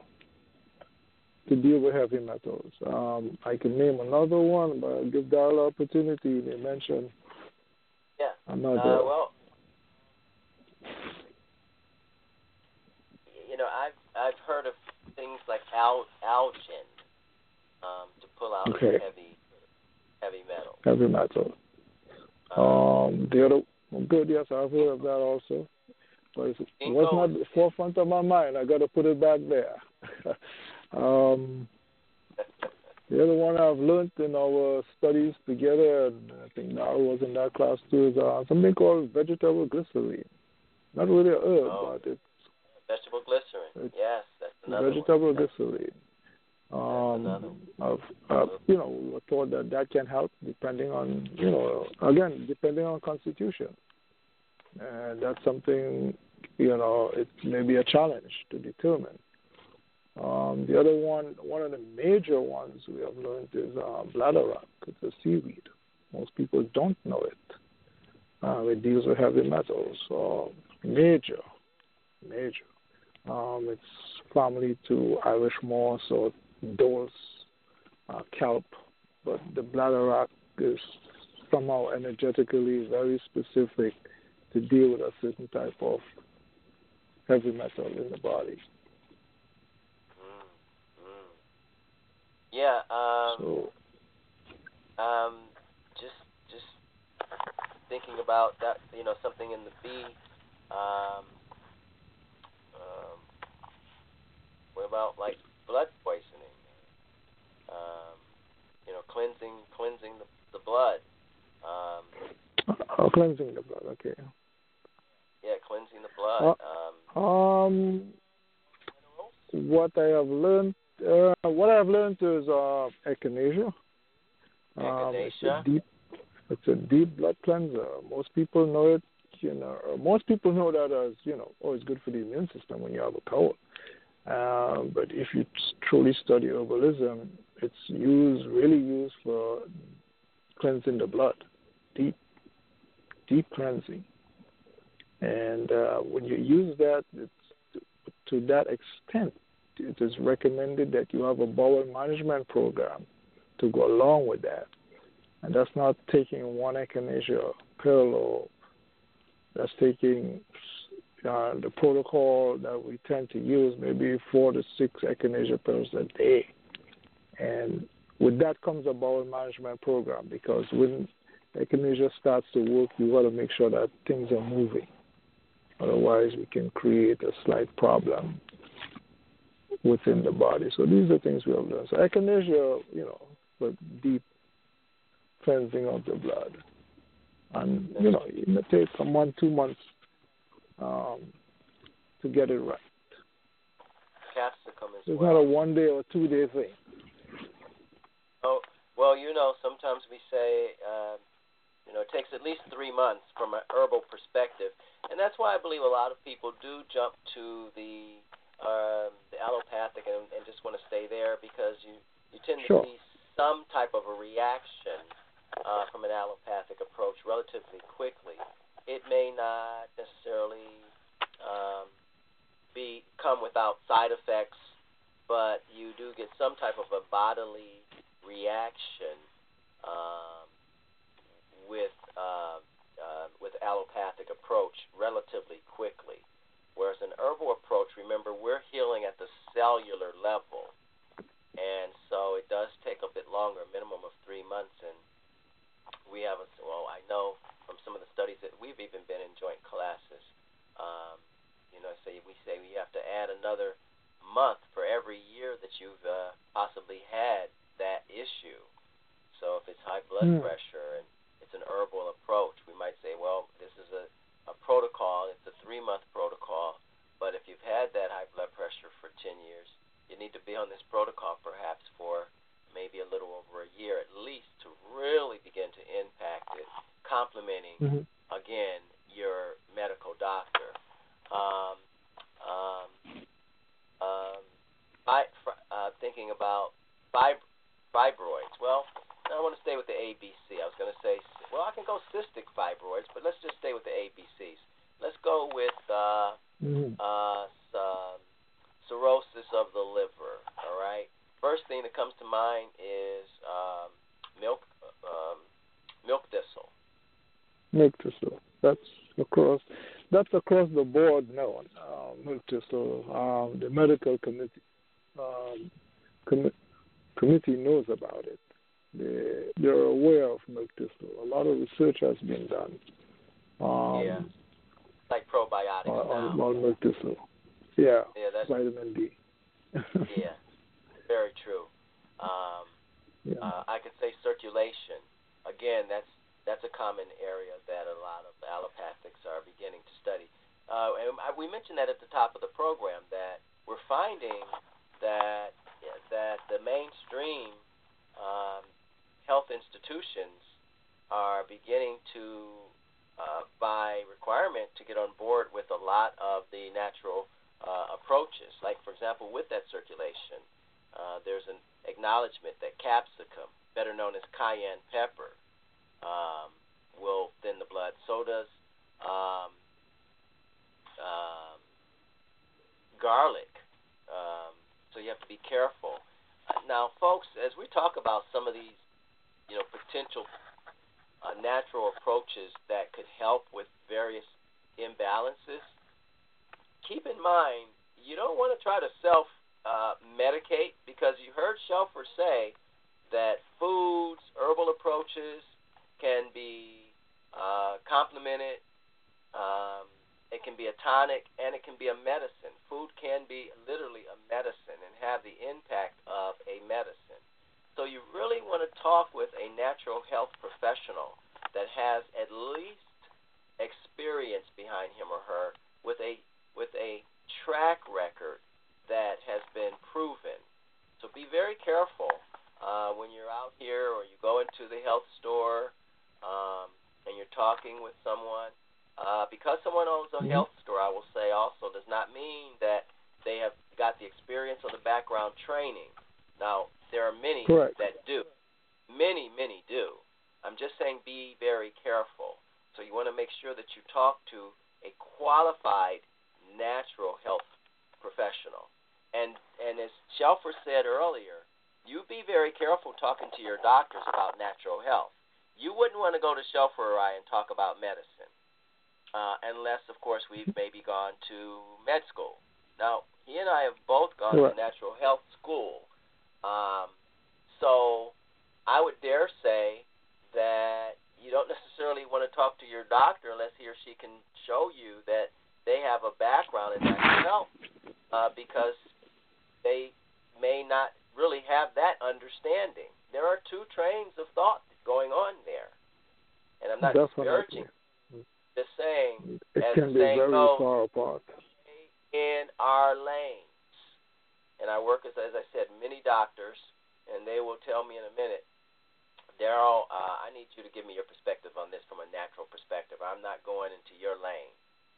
to deal with heavy metals. Um, I can name another one, but I'll give Darla opportunity. You may mention yeah. another. Uh, well, you know, I've I've heard of things like al- algin um, to pull out okay. heavy heavy metals. Heavy metal. Um, um, the other good, yes, I've heard of that also. But it was not the forefront of my mind. I got to put it back there. um, the other one I've learned in our studies together, and I think now was in that class too, is uh, something called vegetable glycerine. Not really a herb, oh, but it's vegetable glycerin. Yes, that's another vegetable one. glycerine. Um, I've, I've, you know, we were taught that that can help depending on, you know, again, depending on constitution. And that's something, you know, it may be a challenge to determine. Um, the other one, one of the major ones we have learned is uh, bladder wrack. It's a seaweed. Most people don't know it. Uh, it deals with heavy metals. So major, major. Um, it's family to Irish moss or dulse, uh, kelp, but the bladder wrack is somehow energetically very specific to deal with a certain type of heavy metal in the body. Mm, mm. Yeah. Um, So, um, just, just thinking about that. You know, something in the bee. Um, um, what about like blood poisoning? Um, you know, cleansing, cleansing the, the blood. Um, uh, cleansing the blood. Okay. yeah, cleansing the blood. Uh, Um, um, what I have learned, uh, what I have learned is uh, echinacea. Um, it's a deep, it's a deep blood cleanser. Most people know it. You know, most people know that as you know, oh, it's good for the immune system when you have a cold. Um, but if you truly study herbalism, it's used, really used for cleansing the blood, deep, deep cleansing. And uh, when you use that, it's, to, to that extent, it is recommended that you have a bowel management program to go along with that. And that's not taking one echinacea pill, or that's taking uh, the protocol that we tend to use, maybe four to six echinacea pills a day. And with that comes a bowel management program, because when echinacea starts to work, you got to make sure that things are moving. Otherwise, we can create a slight problem within the body. So these are things we have learned. So echinacea, you know, for deep cleansing of the blood. And, you know, it may take a month, two months um, to get it right. Capsicum as It's well. not a one-day or two-day thing. Oh, well, you know, sometimes we say, uh, you know, it takes at least three months from an herbal perspective. And that's why I believe a lot of people do jump to the um, the allopathic and, and just want to stay there, because you, you tend to Sure. see some type of a reaction uh, from an allopathic approach relatively quickly. It may not necessarily um, be come without side effects, but you do get some type of a bodily reaction um, with uh, uh, with allopathic approach relatively quickly. Whereas an herbal approach, remember, we're healing at the cellular level, and so it does take a bit longer, a minimum of three months. And we have, a, well, I know from some of the studies that we've even been in joint classes, um, you know, say we say we have to add another month for every year that you've uh, possibly had that issue. So if it's high blood Mm. pressure and it's an herbal approach, we might say, well, this is a, a protocol, it's a three-month protocol, but if you've had that high blood pressure for ten years, you need to be on this protocol perhaps for maybe a little over a year at least to really begin to impact it, complementing, Mm-hmm. again, your medical doctor. Um, um, um, I, uh, thinking about fib- fibroids. Well, I want to stay with the A B C. I was going to say, well, I can go cystic fibroids, but let's just stay with the A B Cs. Let's go with uh, Mm-hmm. uh, some cirrhosis of the liver, all right? First thing that comes to mind is um, milk um, milk thistle. Milk thistle. That's across. That's across the board now. Uh, milk thistle. Um, the medical committee um, com- committee knows about it. They they're aware of milk thistle. A lot of research has been done. Um, Yeah. Like probiotics on, now. on milk thistle. Yeah. Yeah, that's Vitamin D. yeah, very true. Um, Yeah. uh, I could say circulation. Again, that's that's a common area that a lot of allopathics are beginning to study. Uh, and we mentioned that at the top of the program, that we're finding that that the mainstream um, health institutions are beginning to, uh, by requirement, to get on board with a lot of the natural uh, uh, approaches. Like, for example, with that circulation, uh, there's an acknowledgement that capsicum, better known as cayenne pepper, um, will thin the blood. So does um, um, garlic. Um, so you have to be careful. Uh, now, folks, as we talk about some of these, you know, potential uh, natural approaches that could help with various imbalances, keep in mind you don't want to try to self uh, medicate, because you heard Shelfer say that foods, herbal approaches can be uh, complemented. Um, it can be a tonic, and it can be a medicine. Food can be literally a medicine and have the impact of a medicine. So you really want to talk with a natural health professional that has at least experience behind him or her with a with a track record that has been proven. So be very careful uh, when you're out here or you go into the health store um, and you're talking with someone. Uh, because someone owns a mm-hmm. health store, I will say also, does not mean that they have got the experience or the background training. Now, there are many Correct. that do. Many, many do. I'm just saying be very careful. So you want to make sure that you talk to a qualified natural health professional. And and as Shelfer said earlier, you be very careful talking to your doctors about natural health. You wouldn't want to go to Shelfer or I and talk about medicine. Uh, unless, of course, we've maybe gone to med school. Now, he and I have both gone Correct. to natural health school. Um, so I would dare say that you don't necessarily want to talk to your doctor unless he or she can show you that they have a background in natural health, uh, because they may not really have that understanding. There are two trains of thought going on there. And I'm not disparaging. Just saying, it as can be saying, very go far apart. in our lanes. And I work, as, as I said, many doctors, and they will tell me in a minute, Daryl, uh, I need you to give me your perspective on this from a natural perspective. I'm not going into your lane.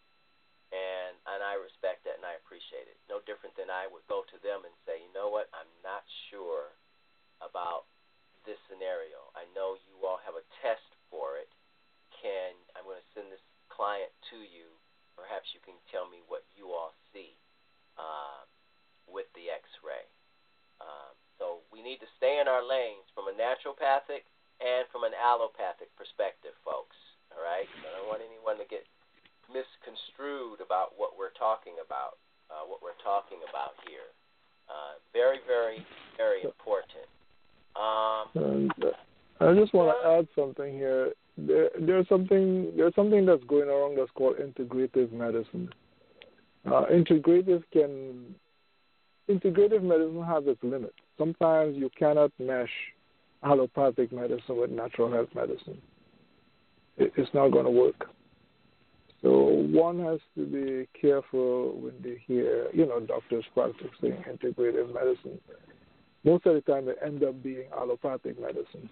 And and I respect that and I appreciate it. No different than I would go to them and say, you know what, I'm not sure about this scenario. I know you all have a test for it. Can I'm going to send this client to you. Perhaps you can tell me what you all see uh, with the X-ray. Um, so we need to stay in our lanes from a naturopathic and from an allopathic perspective, folks. All right? I don't want anyone to get misconstrued about what we're talking about, uh, what we're talking about here. Uh, very, very, very important. Um, and uh, I just want to add something here. There, there's something there's something that's going around that's called integrative medicine. Uh, integrative can integrative medicine has its limits. Sometimes you cannot mesh allopathic medicine with natural health medicine. It, it's not going to work. So one has to be careful when they hear, you know, doctors practicing integrative medicine. Most of the time, it ends up being allopathic medicine.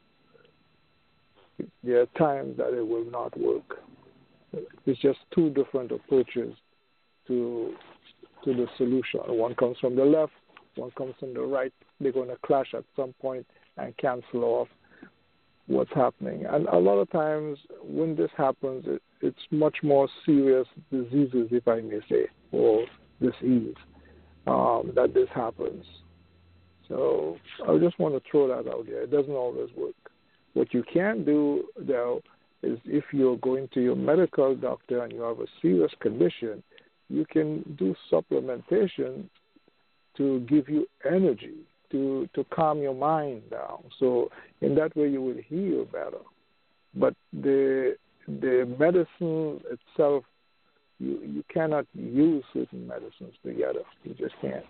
There are times that it will not work. It's just two different approaches to to the solution. One comes from the left, one comes from the right. They're going to clash at some point and cancel off what's happening. And a lot of times when this happens, it, it's much more serious diseases, if I may say, or disease, um, that this happens. So I just want to throw that out there. It doesn't always work. What you can do, though, is if you're going to your medical doctor and you have a serious condition, you can do supplementation to give you energy, to, to calm your mind down. So in that way you will heal better. But the the medicine itself, you, you cannot use certain medicines together. You just can't.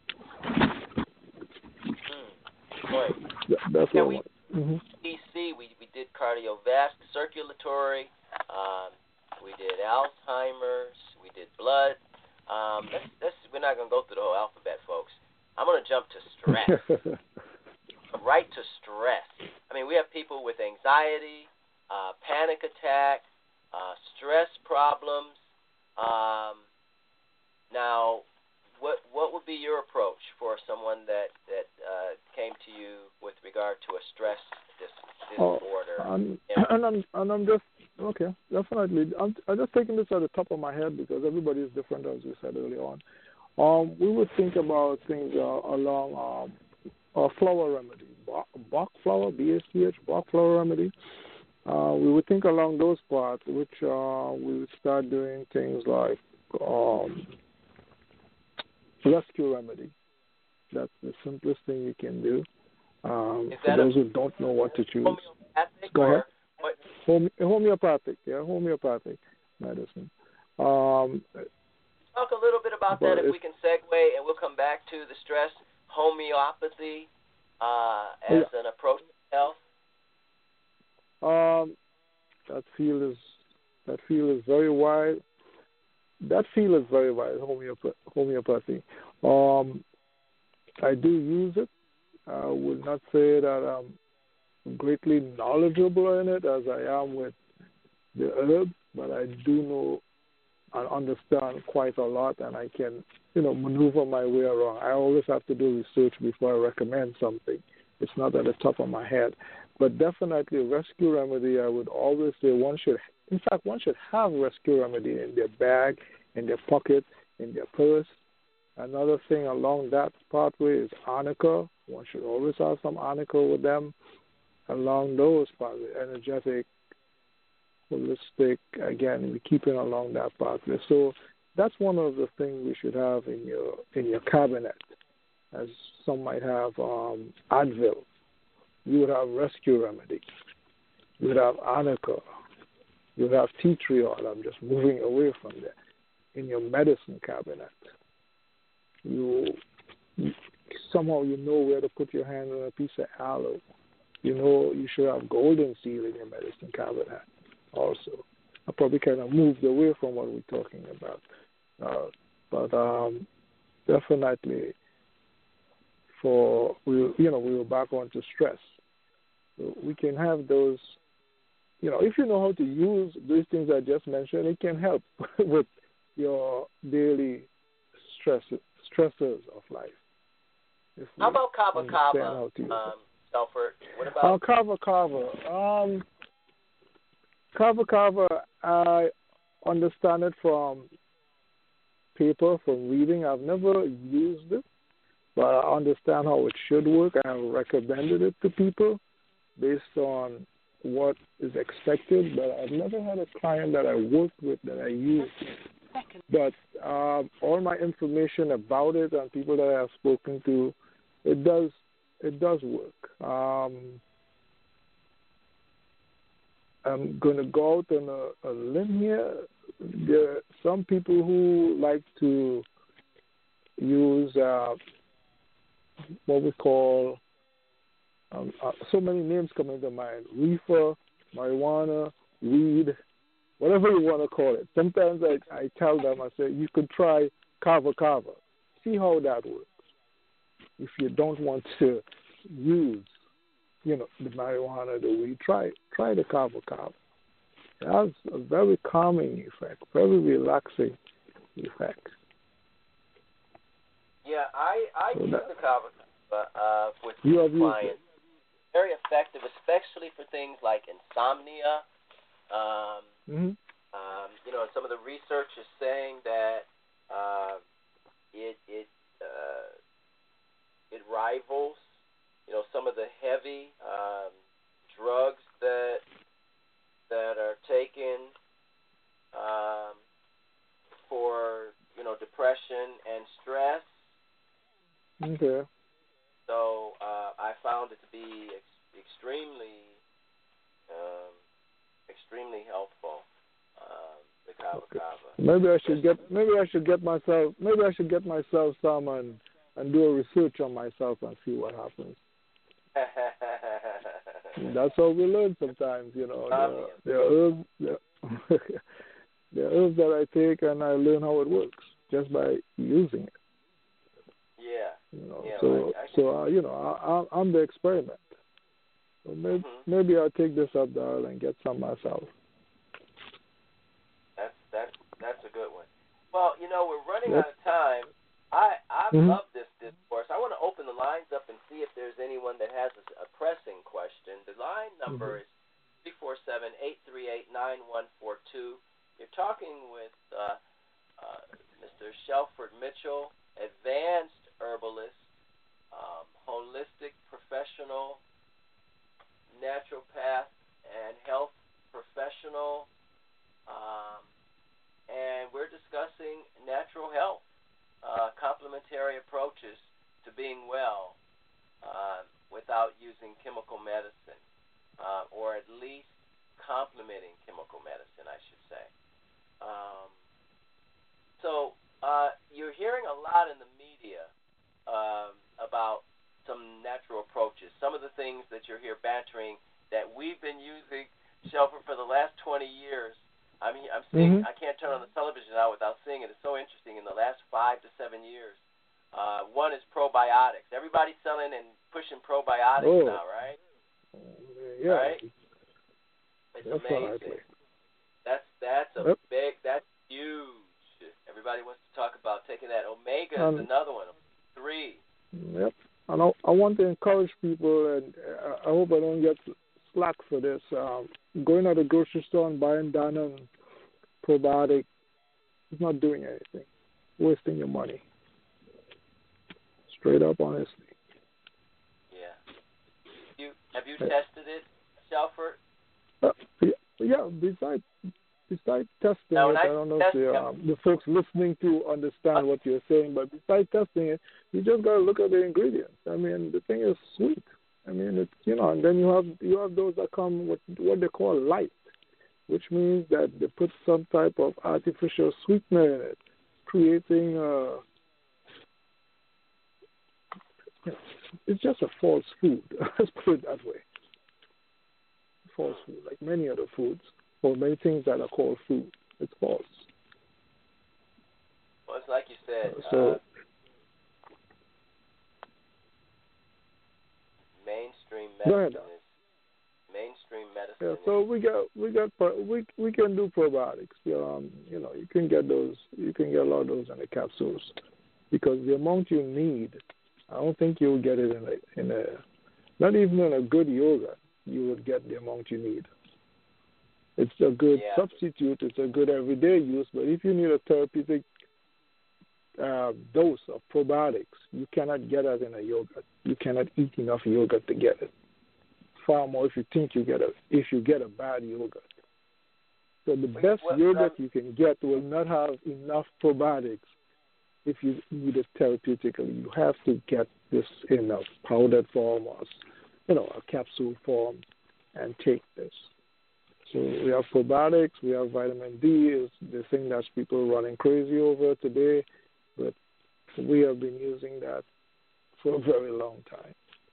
Mm. Boy. That, that's yeah, what we, I want. Mm-hmm. B C, we we did cardiovascular, circulatory, um, we did Alzheimer's, we did blood. Um, let's, let's, we're not going to go through the whole alphabet, folks. I'm going to jump to stress. Right to stress. I mean, we have people with anxiety, uh, panic attack, uh, stress problems, um, Now, what what would be your approach for someone that that uh, came to you with regard to a stress dis- disorder? Oh, and, and, and I'm and I'm just okay, definitely. I'm I'm just taking this at the top of my head because everybody is different, as we said earlier on. Um, we would think about things uh, along um, a flower remedy, Bach, Bach flower, B A C H, Bach flower remedy. Uh, we would think along those parts, which uh, we would start doing things like um, rescue remedy. That's the simplest thing you can do. Um, for those who don't know what to choose. Go ahead. Home, homeopathic, yeah, homeopathic medicine. Um, Talk a little bit about that if we can segue, and we'll come back to the stress homeopathy uh, as yeah. an approach to health. Um, that field is that field is very wide. That field is very wide. Homeopathy. homeopathy. Um, I do use it. I would not say that I'm greatly knowledgeable in it as I am with the herbs, but I do know and understand quite a lot, and I can, you know, maneuver my way around. I always have to do research before I recommend something. It's not at the top of my head. But definitely rescue remedy, I would always say one should, in fact, one should have rescue remedy in their bag, in their pocket, in their purse. Another thing along that pathway is arnica. One should always have some arnica with them. Along those pathways, energetic, holistic, again, we're keeping along that pathway. So that's one of the things we should have in your in your cabinet. As some might have um, Advil. You would have rescue remedy. You would have arnica. You would have tea tree oil. I'm just moving away from there. In your medicine cabinet. You, you somehow you know where to put your hand on a piece of aloe. You know you should have golden seal in your medicine cabinet also. I probably kind of moved away from what we're talking about. Uh, but um, definitely for, we, you know, we were back onto stress. So we can have those, you know, if you know how to use these things I just mentioned, it can help with your daily stress, stressors of life. How about kava kava, um, Telford? What about uh, kava kava? Um, kava kava, I understand it from paper, from reading. I've never used it, but I understand how it should work. I have recommended it to people based on what is expected, but I've never had a client that I worked with that I used. But um, all my information about it and people that I have spoken to, it does it does work. Um, I'm going to go out on a, a limb here. There are some people who like to use uh, what we call, um, uh, so many names come into mind, reefer, marijuana, weed, whatever you want to call it. Sometimes I, I tell them, I say, you could try kava kava. See how that works. If you don't want to use, you know, the marijuana, the weed, try try the kava kava. It has a very calming effect, very relaxing effect. Yeah, I, I so use that, the kava kava uh, with you have clients. Very effective, especially for things like insomnia. Um, mm-hmm. um, you know, some of the research is saying that uh, it it uh, it rivals, you know, some of the heavy um, drugs that that are taken um, for, you know, depression and stress. Okay. So uh, I found it to be ex- extremely, um, extremely helpful. Um, the kava okay. kava. Maybe I should get. Maybe I should get myself. Maybe I should get myself some and and do a research on myself and see what happens. That's how we learn sometimes, you know. Um, the, the herbs, the, the herbs that I take, and I learn how it works just by using it. Yeah. You know, yeah, so I, I so uh, you know, I, I'm the experiment. So maybe mm-hmm. maybe I'll take this up there and get some myself. That's that's that's a good one. Well, you know, we're running Yep. out of time. I I Mhm. love this discourse. I want to open the lines up and see if there's anyone that has a, a pressing question. The line number Mhm. is three four seven, eight three eight, nine one four two. You're talking with uh, uh, Mister Shelford Mitchell, advanced herbalist, um, holistic professional, naturopath, and health professional. Um, and we're discussing natural health, uh, complementary approaches to being well uh, without using chemical medicine, uh, or at least complementing chemical medicine, I should say. Um, so uh, you're hearing a lot in the media um, about some natural approaches. Some of the things that you're here bantering that we've been using, Shelford, for the last twenty years. I mean, I'm seeing. Mhm. I can't turn on the television now without seeing it. It's so interesting. In the last five to seven years, uh, one is probiotics. Everybody's selling and pushing probiotics Oh. now, right? Yeah. Right? It's Definitely. amazing. That's that's a Yep. big. That's huge. Everybody wants to talk about taking that. Omega Um, is another one. Three. Yep. And I, I want to encourage people, and uh, I hope I don't get slack for this. Um, going to the grocery store and buying Danone probiotic is not doing anything. Wasting your money. Straight up, honestly. Yeah. You have you Yeah. tested it, Shelford? Uh, yeah, yeah. Besides, besides testing Now, it, when I I don't know if test the, them- um, the folks listening to understand what you're saying, but besides testing it, you just got to look at the ingredients. I mean, the thing is sweet. I mean, it's, you know, and then you have you have those that come with what they call light, which means that they put some type of artificial sweetener in it, creating uh, it's just a false food. Let's put it that way. False food, like many other foods, or many things that are called food. It's false. Well, it's like you said. Uh, so. Uh, mainstream Go ahead. medicine is mainstream medicine. Yeah, is, so we got we got pro- we we can do probiotics. Um, you know, you can get those. You can get a lot of those in the capsules because the amount you need, I don't think you'll get it in a in a not even in a good yogurt. You would get the amount you need. It's a good Yeah. substitute. It's a good everyday use. But if you need a therapeutic uh, dose of probiotics, you cannot get it in a yogurt. You cannot eat enough yogurt to get it. Far more if you think you get a if you get a bad yogurt. So the Well, best well, yogurt um, you can get will not have enough probiotics if you need it therapeutically. You have to get this in a powdered form or, you know, a capsule form and take this. So we have probiotics, we have vitamin D, is the thing that people running crazy over today, but we have been using that for a very long time.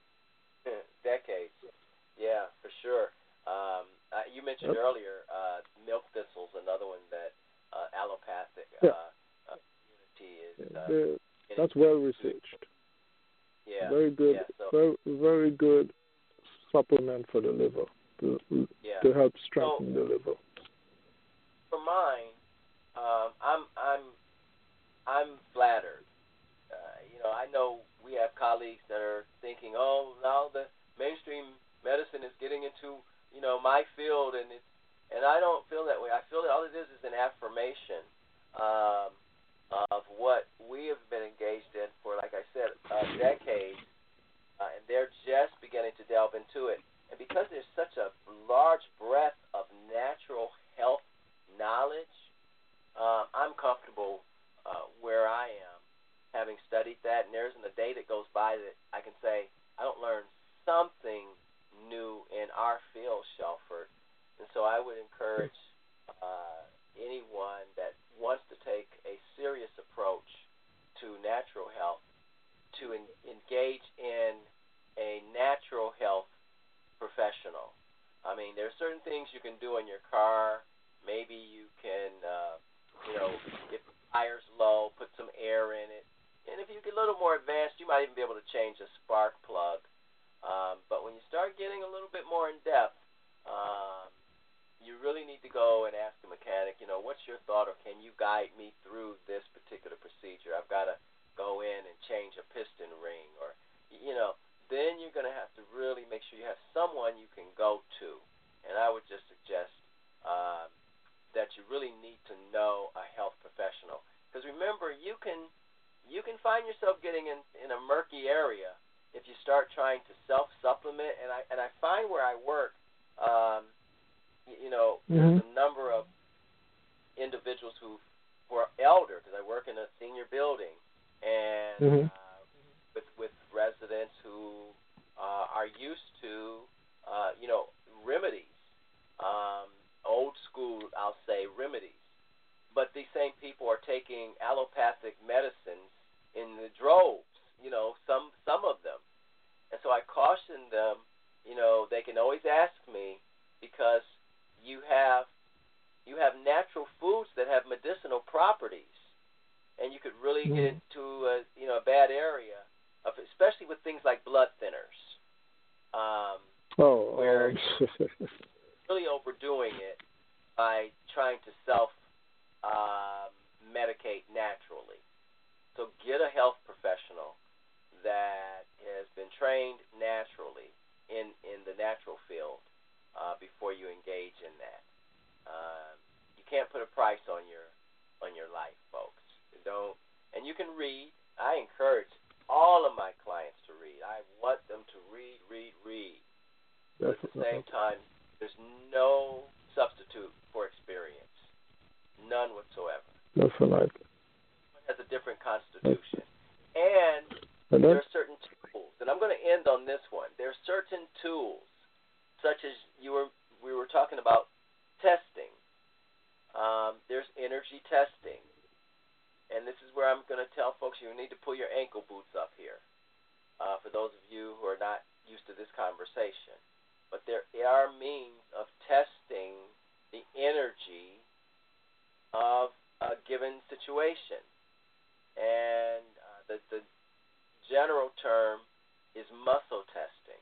decades. Yeah, for sure. Um, uh, you mentioned Yep. earlier uh, milk thistles, another one that uh, allopathic Yeah. uh, uh, community is. Uh, The- getting that's well into. researched. Yeah. Very good, Yeah, so, very very good supplement for the liver to yeah. to help strengthen the liver. For mine, um, I'm I'm I'm flattered. Uh, you know, I know we have colleagues that are thinking, oh, now the mainstream medicine is getting into, you know, my field, and it's, and I don't feel that way. I feel that all it is is an affirmation um, of what we have been engaged in for, like I said, uh, decades, uh, and they're just beginning to delve into it. And because there's such a large breadth of natural health knowledge, uh, I'm comfortable uh, where I am, having studied that, and there isn't a day that goes by that I can say I don't learn something new in our field, Shelford. And so I would encourage uh, anyone that wants to take a serious approach to natural health to en- engage in a natural health professional. I mean, there are certain things you can do in your car. Maybe you can, uh, you know, if the tire's low, put some air in it. And if you get a little more advanced, you might even be able to change a spark plug. Um, but when you start getting a little bit more in depth, um, you really need to go your thought, or can you guide me through this particular procedure? I've got to go in and change a piston ring, or, you know, then you're going to have to really make sure you have someone you can go to. And I would just suggest um, that you really need to know a health professional. Because remember, you can you can find yourself getting in, in a murky area if you start trying to self-supplement. And I, and I find where I work, um, you, you know, mm-hmm. there's a number of individuals who, who are elder, because I work in a senior building, and mm-hmm. uh, with with residents who uh, are used to, uh, you know, remedies, um, old school, I'll say, remedies. But these same people are taking allopathic medicines in the droves, you know, some some of them. And so I caution them, you know, they can always ask me, because you have you have natural foods that have medicinal properties, and you could really mm-hmm. get into a, you know, a bad area, of, especially with things like blood thinners, um, oh, where um. you're really overdoing it by trying to self um, medicate naturally. So get a health professional that has been trained naturally in, in the natural field uh, before you engage in that. Um, you can't put a price on your on your life, folks. You don't, and you can read. I encourage all of my clients to read. I want them to read, read, read. But at the same time, there's no substitute for experience. None whatsoever. That's right. It has a different constitution. And and there are certain tools, and I'm going to end on this one. There are certain tools, such as you were we were talking about testing. Um, there's energy testing. And this is where I'm going to tell folks you need to pull your ankle boots up here, uh, for those of you who are not used to this conversation. But there are means of testing the energy of a given situation. And uh, the, the general term is muscle testing.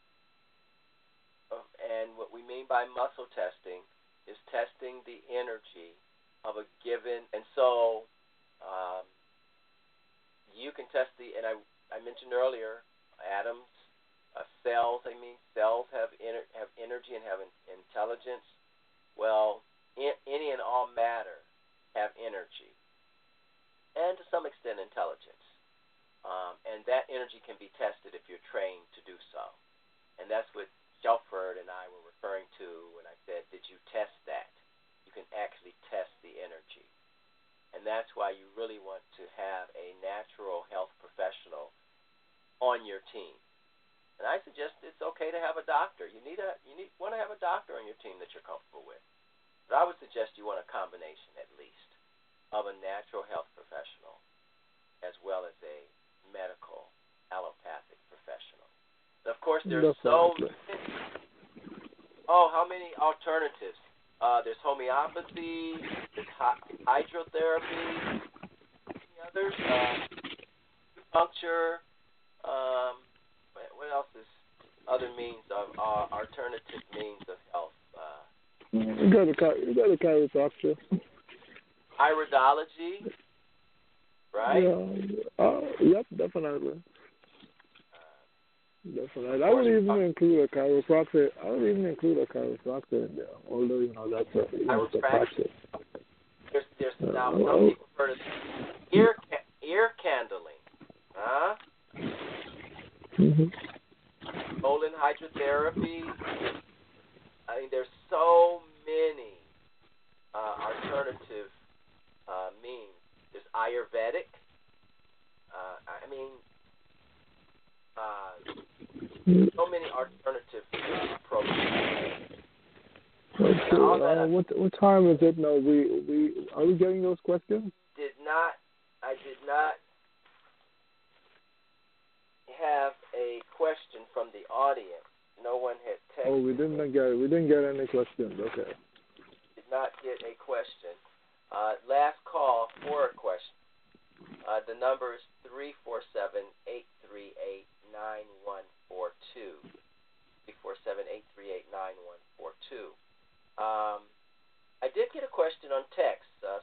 And what we mean by muscle testing is testing the energy of a given, and so um, you can test the, and I, I mentioned earlier, atoms, uh, cells, I mean, cells have ener- have energy and have in- intelligence. Well, in, any and all matter have energy, and to some extent intelligence. Um, and that energy can be tested if you're trained to do so. And that's what Shelford and I were referring to when I said, did you test that? You can actually test the energy. And that's why you really want to have a natural health professional on your team. And I suggest it's okay to have a doctor. You need a you need want to have a doctor on your team that you're comfortable with. But I would suggest you want a combination, at least, of a natural health professional as well as a medical allopathic professional. And of course, there's so many. Oh, how many alternatives? Uh, there's homeopathy, there's hy- hydrotherapy, any others? Uh, acupuncture. Um, what else is other means of uh, alternative means of health? Uh, you got a you got a chiropractor. Iridology, right? Yeah. Uh, yep, definitely. Definitely. I would even include a chiropractor. I would even include a chiropractor in there, although, you know, that's a, you know, it's a practice. There's, there's uh, now well, some people heard of ear, ear candling, huh? Mm-hmm. Colon hydrotherapy. I mean, there's so many uh, alternative uh, means. There's Ayurvedic. Uh, I mean, uh, so many alternative programs. Okay. Uh, what what time is it now? We we are we getting those questions? Did not. I did not have a question from the audience. No one had texted. Oh, we didn't me. get we didn't get any questions. Okay. Did not get a question. Uh, last call for a question. Uh, the number is three four seven, eight three eight, nine one four two. three four seven, eight three eight, nine one four two. Um, I did get a question on text. Uh,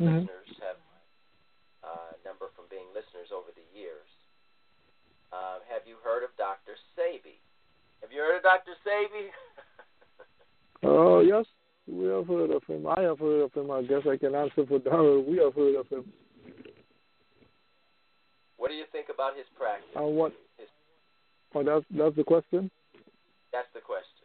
Mhm. listeners have uh, number from being listeners over the years. Uh, have you heard of Doctor Sebi? Have you heard of Doctor Sebi? Oh, yes, we have heard of him. I have heard of him. I guess I can answer for Darrell. We have heard of him. What do you think about his practice? And what? His, Oh, that's that's the question. that's the question.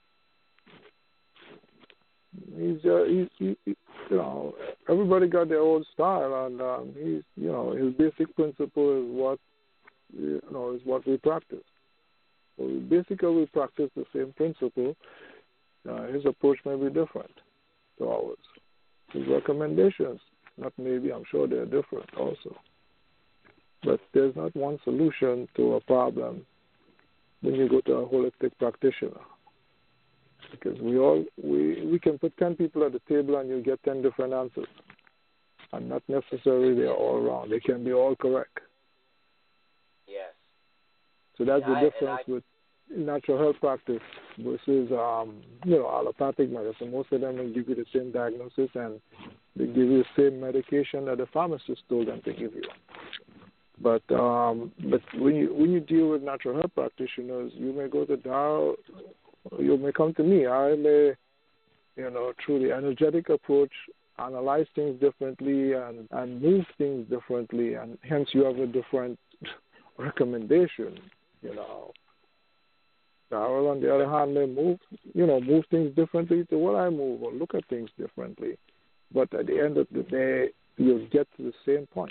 He's uh, he's he, he, you know, everybody got their own style, and um, he's you know his basic principle is what you know is what we practice. So we basically we practice the same principle. Uh, his approach may be different to ours. His recommendations, not maybe, I'm sure they're different also. But there's not one solution to a problem when you go to a holistic practitioner. Because we all we, we can put ten people at the table and you get ten different answers. And not necessarily they're all wrong. They can be all correct. Yes. So that's And the I- difference and I- with natural health practice versus um, you know, allopathic medicine. Most of them will give you the same diagnosis and they give you the same medication that the pharmacist told them to give you. But um, but when you when you deal with natural health practitioners, you may go to Darrell, you may come to me. I may, you know, through the energetic approach, analyze things differently and, and move things differently, and hence you have a different recommendation, you know. Darrell, on the other hand, may move, you know, move things differently to what I move or look at things differently. But at the end of the day, you'll get to the same point.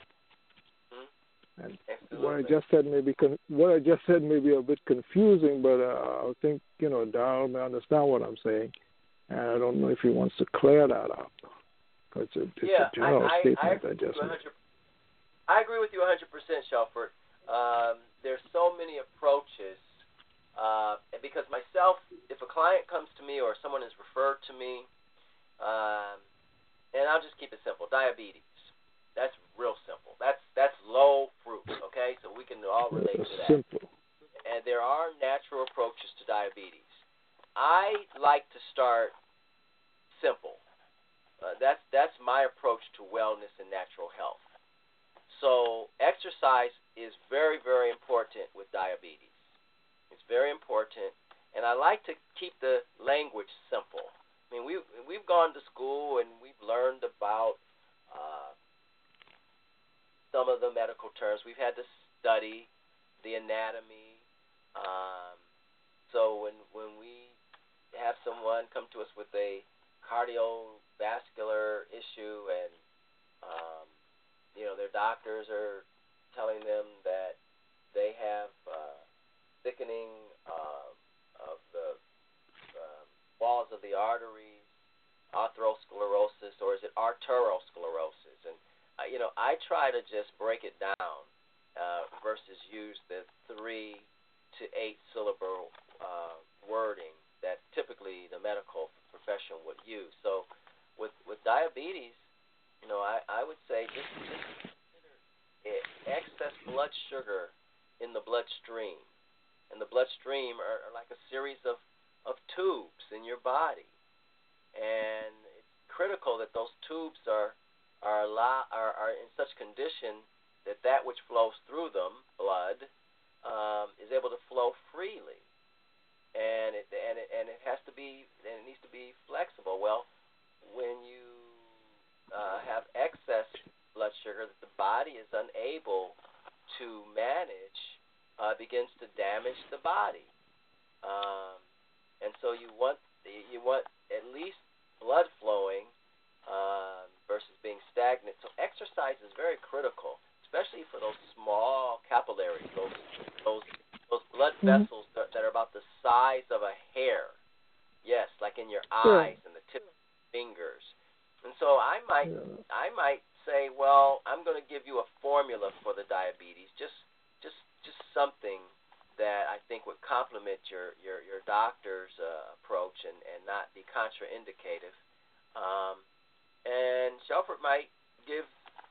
And Absolutely. what I just said may be con- what I just said may be a bit confusing, but uh, I think you know Darrell may understand what I'm saying, and I don't know if he wants to clear that up. It's a, it's yeah, a general I, I, statement I, I, agree just with made. you one hundred I agree with you one hundred percent, Shelford. Um, there's so many approaches, uh, and because myself, if a client comes to me or someone is referred to me, um, and I'll just keep it simple, diabetes. That's real simple. That's that's low fruit, okay? So we can all relate It's to that. simple. And there are natural approaches to diabetes. I like to start simple. Uh, that's that's my approach to wellness and natural health. So exercise is very, very important with diabetes. It's very important, and I like to keep the language simple. I mean, we we've gone to school and we've learned about uh, some of the medical terms. We've had to study the anatomy. Um, so when when we have someone come to us with a cardiovascular issue and um, you know, their doctors are telling them that they have uh, thickening uh, of the um, walls of the arteries, atherosclerosis, or is it arteriosclerosis? And uh, you know, I try to just break it down uh, versus use the three to eight syllable uh, wording that typically the medical profession would use. So with with diabetes, you know, I, I would say just, just consider it excess blood sugar in the bloodstream. And the bloodstream are, are like a series of, of tubes in your body. And it's critical that those tubes are are, allow, are are in such condition that that which flows through them, blood, um, is able to flow freely. And it and it and it has to be and it needs to be flexible. Well, when you uh, have excess blood sugar that the body is unable to manage, uh, begins to damage the body. Um, and so you want you want at least blood flowing um, versus being stagnant. So exercise is very critical, especially for those small capillaries, those those those blood Mm-hmm. vessels that, that are about the size of a hair. Yes, like in your Sure. eyes and the tip of your fingers. And so I might Yeah. I might say, well, I'm going to give you a formula for the diabetes, just just just something that I think would complement your your your doctor's uh, approach and, and not be contraindicative. Um, and Shelford might give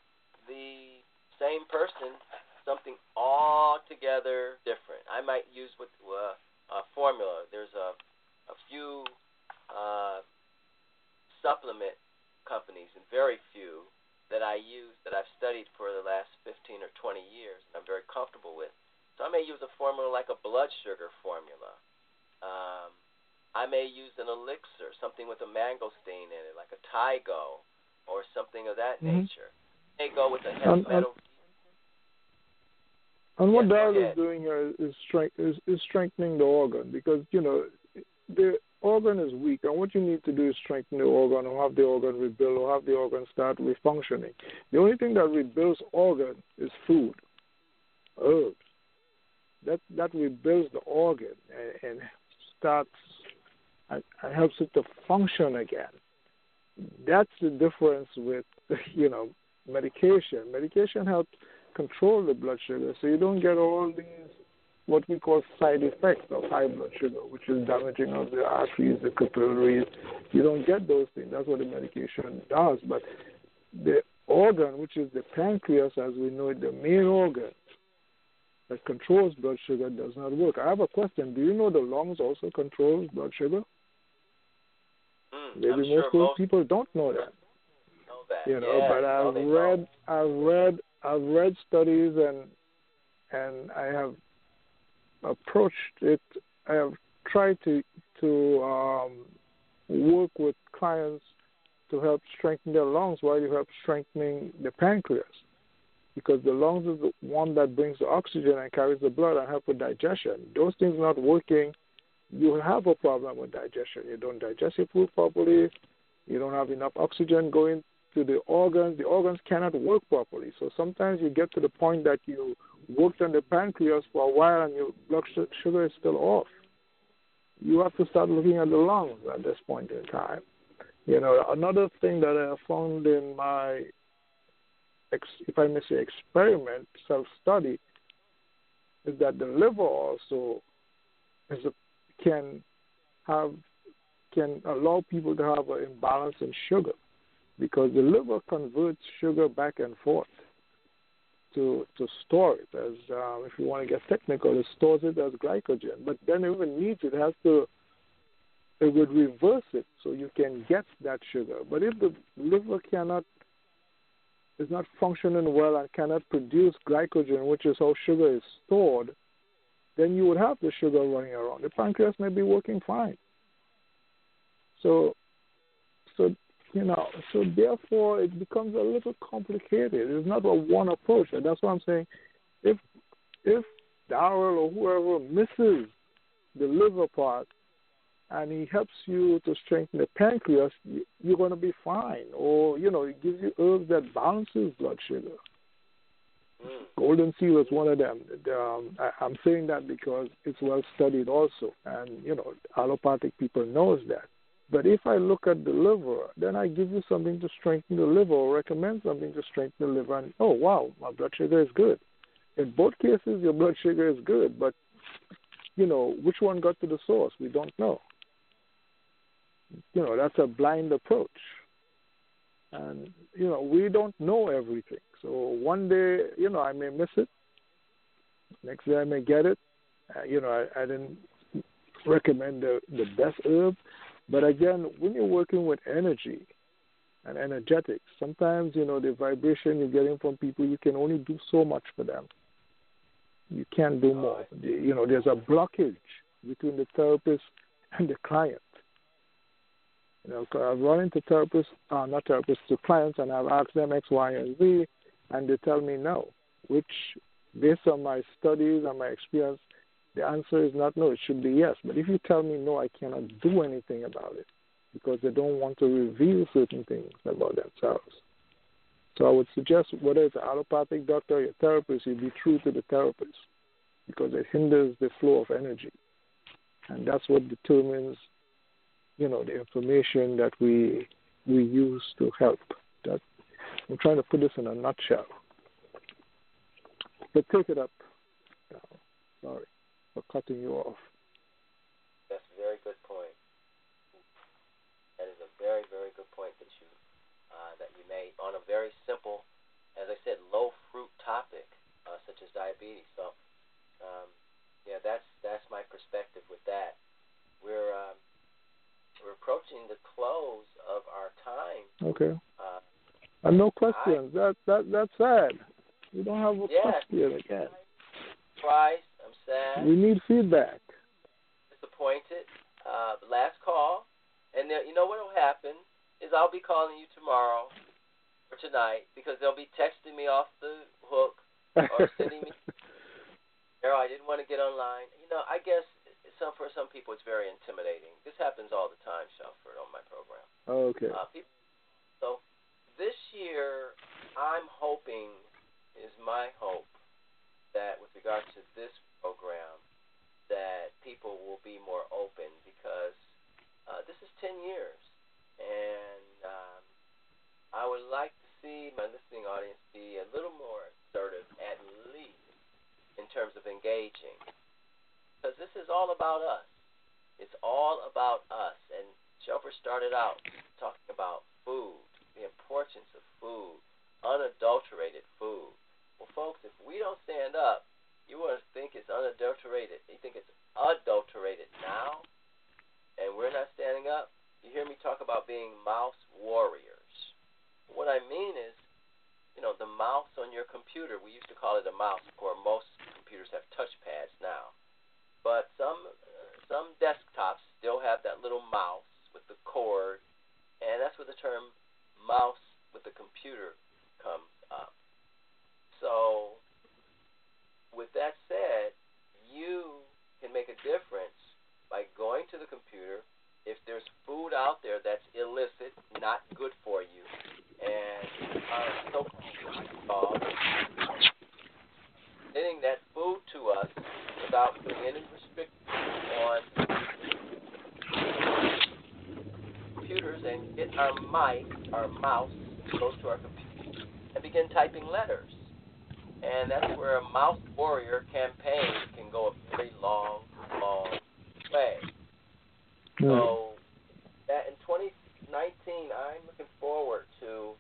the same person something altogether different. I might use with uh, a formula. There's a a few uh, supplement companies and very few that I use that I've studied for the last fifteen or twenty years and I'm very comfortable with. So I may use a formula like a blood sugar formula. Um, I may use an elixir, something with a mangosteen in it, like a Tygo or something of that mm-hmm. nature. I may go with a hemp metal. And what yes, Daryl is doing here is, strength, is, is strengthening the organ because, you know, the organ is weak, and what you need to do is strengthen the organ or have the organ rebuild or have the organ start refunctioning. The only thing that rebuilds organ is food, herbs. That, that rebuilds the organ and, and starts and, and helps it to function again. That's the difference with, you know, medication. Medication helps control the blood sugar, so you don't get all these what we call side effects of high blood sugar, which is damaging of the arteries, the capillaries. You don't get those things. That's what the medication does. But the organ, which is the pancreas, as we know it, the main organ that controls blood sugar, does not work. I have a question. Do you know the lungs also control blood sugar? Mm, Maybe I'm most, sure most people don't know that. Know that. You know, yeah, but I've no, read, don't. I've read, I've read studies, and and I have approached it. I have tried to to um, work with clients to help strengthen their lungs while you help strengthening the pancreas, because the lungs is the one that brings the oxygen and carries the blood and help with digestion. Those things not working, you have a problem with digestion. You don't digest your food properly. You don't have enough oxygen going to the organs. The organs cannot work properly. So sometimes you get to the point that you worked on the pancreas for a while and your blood sugar is still off. You have to start looking at the lungs at this point in time. You know, another thing that I found in my, if I may say, experiment, self-study, is that the liver also is a, can have can allow people to have an imbalance in sugar, because the liver converts sugar back and forth to to store it. As um, if you want to get technical, it stores it as glycogen. But then it even needs it has to. It would reverse it so you can get that sugar. But if the liver cannot is not functioning well and cannot produce glycogen, which is how sugar is stored, then you would have the sugar running around. The pancreas may be working fine. So, so you know, so therefore it becomes a little complicated. It's not a one approach, and that's what I'm saying. If if Daryl or whoever misses the liver part, and he helps you to strengthen the pancreas, you're going to be fine. Or, you know, it gives you herbs that balances blood sugar. Mm. Golden seal is one of them. Um, I, I'm saying that because it's well studied also. And, you know, allopathic people knows that. But if I look at the liver, then I give you something to strengthen the liver or recommend something to strengthen the liver. And, oh, wow, my blood sugar is good. In both cases, your blood sugar is good. But, you know, which one got to the source? We don't know. You know, that's a blind approach. And, you know, we don't know everything. So one day, you know, I may miss it. Next day I may get it. Uh, you know, I, I didn't recommend the, the best herb. But again, when you're working with energy and energetics, sometimes, you know, the vibration you're getting from people, you can only do so much for them. You can't do more. You know, there's a blockage between the therapist and the client. You know, so I've run into therapists, uh, not therapists, to clients, and I've asked them X, Y, and Z, and they tell me no, which, based on my studies and my experience, the answer is not no, it should be yes. But if you tell me no, I cannot do anything about it because they don't want to reveal certain things about themselves. So I would suggest, whether it's an allopathic doctor or your therapist, you be true to the therapist because it hinders the flow of energy. And that's what determines, you know, the information that we we use to help. That I'm trying to put this in a nutshell. But take it up. Oh, sorry for cutting you off. That's a very good point. That is a very, very good point that you uh, that you made on a very simple, as I said, low fruit topic uh, such as diabetes. So, um, yeah, that's that's my perspective with that. We're um, We're approaching approaching the close of our time. Okay. Uh, and no questions. I, that that that's sad. We don't have a yes, question again. I'm surprised. I'm sad. We need feedback. Disappointed. Uh, last call. And then, you know what will happen is I'll be calling you tomorrow or tonight because they'll be texting me off the hook or sending me, Errol, I didn't want to get online. You know, I guess some for some people it's very intimidating. This happens all the time, Shelford, on my program. Okay. Uh, people, so this year, I'm hoping, is my hope, that with regard to this program, that people will be more open because uh, this is ten years. And um, I would like to see my listening audience be a little more assertive, at least in terms of engaging. Because this is all about us. It's all about us. And Shelford started out talking about food, the importance of food, unadulterated food. Well, folks, if we don't stand up, you want to think it's unadulterated. You think it's adulterated now, and we're not standing up. You hear me talk about being mouse warriors. What I mean is, you know, the mouse on your computer, we used to call it a mouse. Of course, most computers have touch pads now. But some uh, some desktops still have that little mouse with the cord, and that's where the term mouse with the computer comes up. So, with that said, you can make a difference by going to the computer. If there's food out there that's illicit, not good for you, and uh, so getting that food to us without putting any restrictions on computers, and get our mice, our mouse, goes to our computer and begin typing letters. And that's where a mouse warrior campaign can go a very long, long way. So that in twenty nineteen, I'm looking forward to.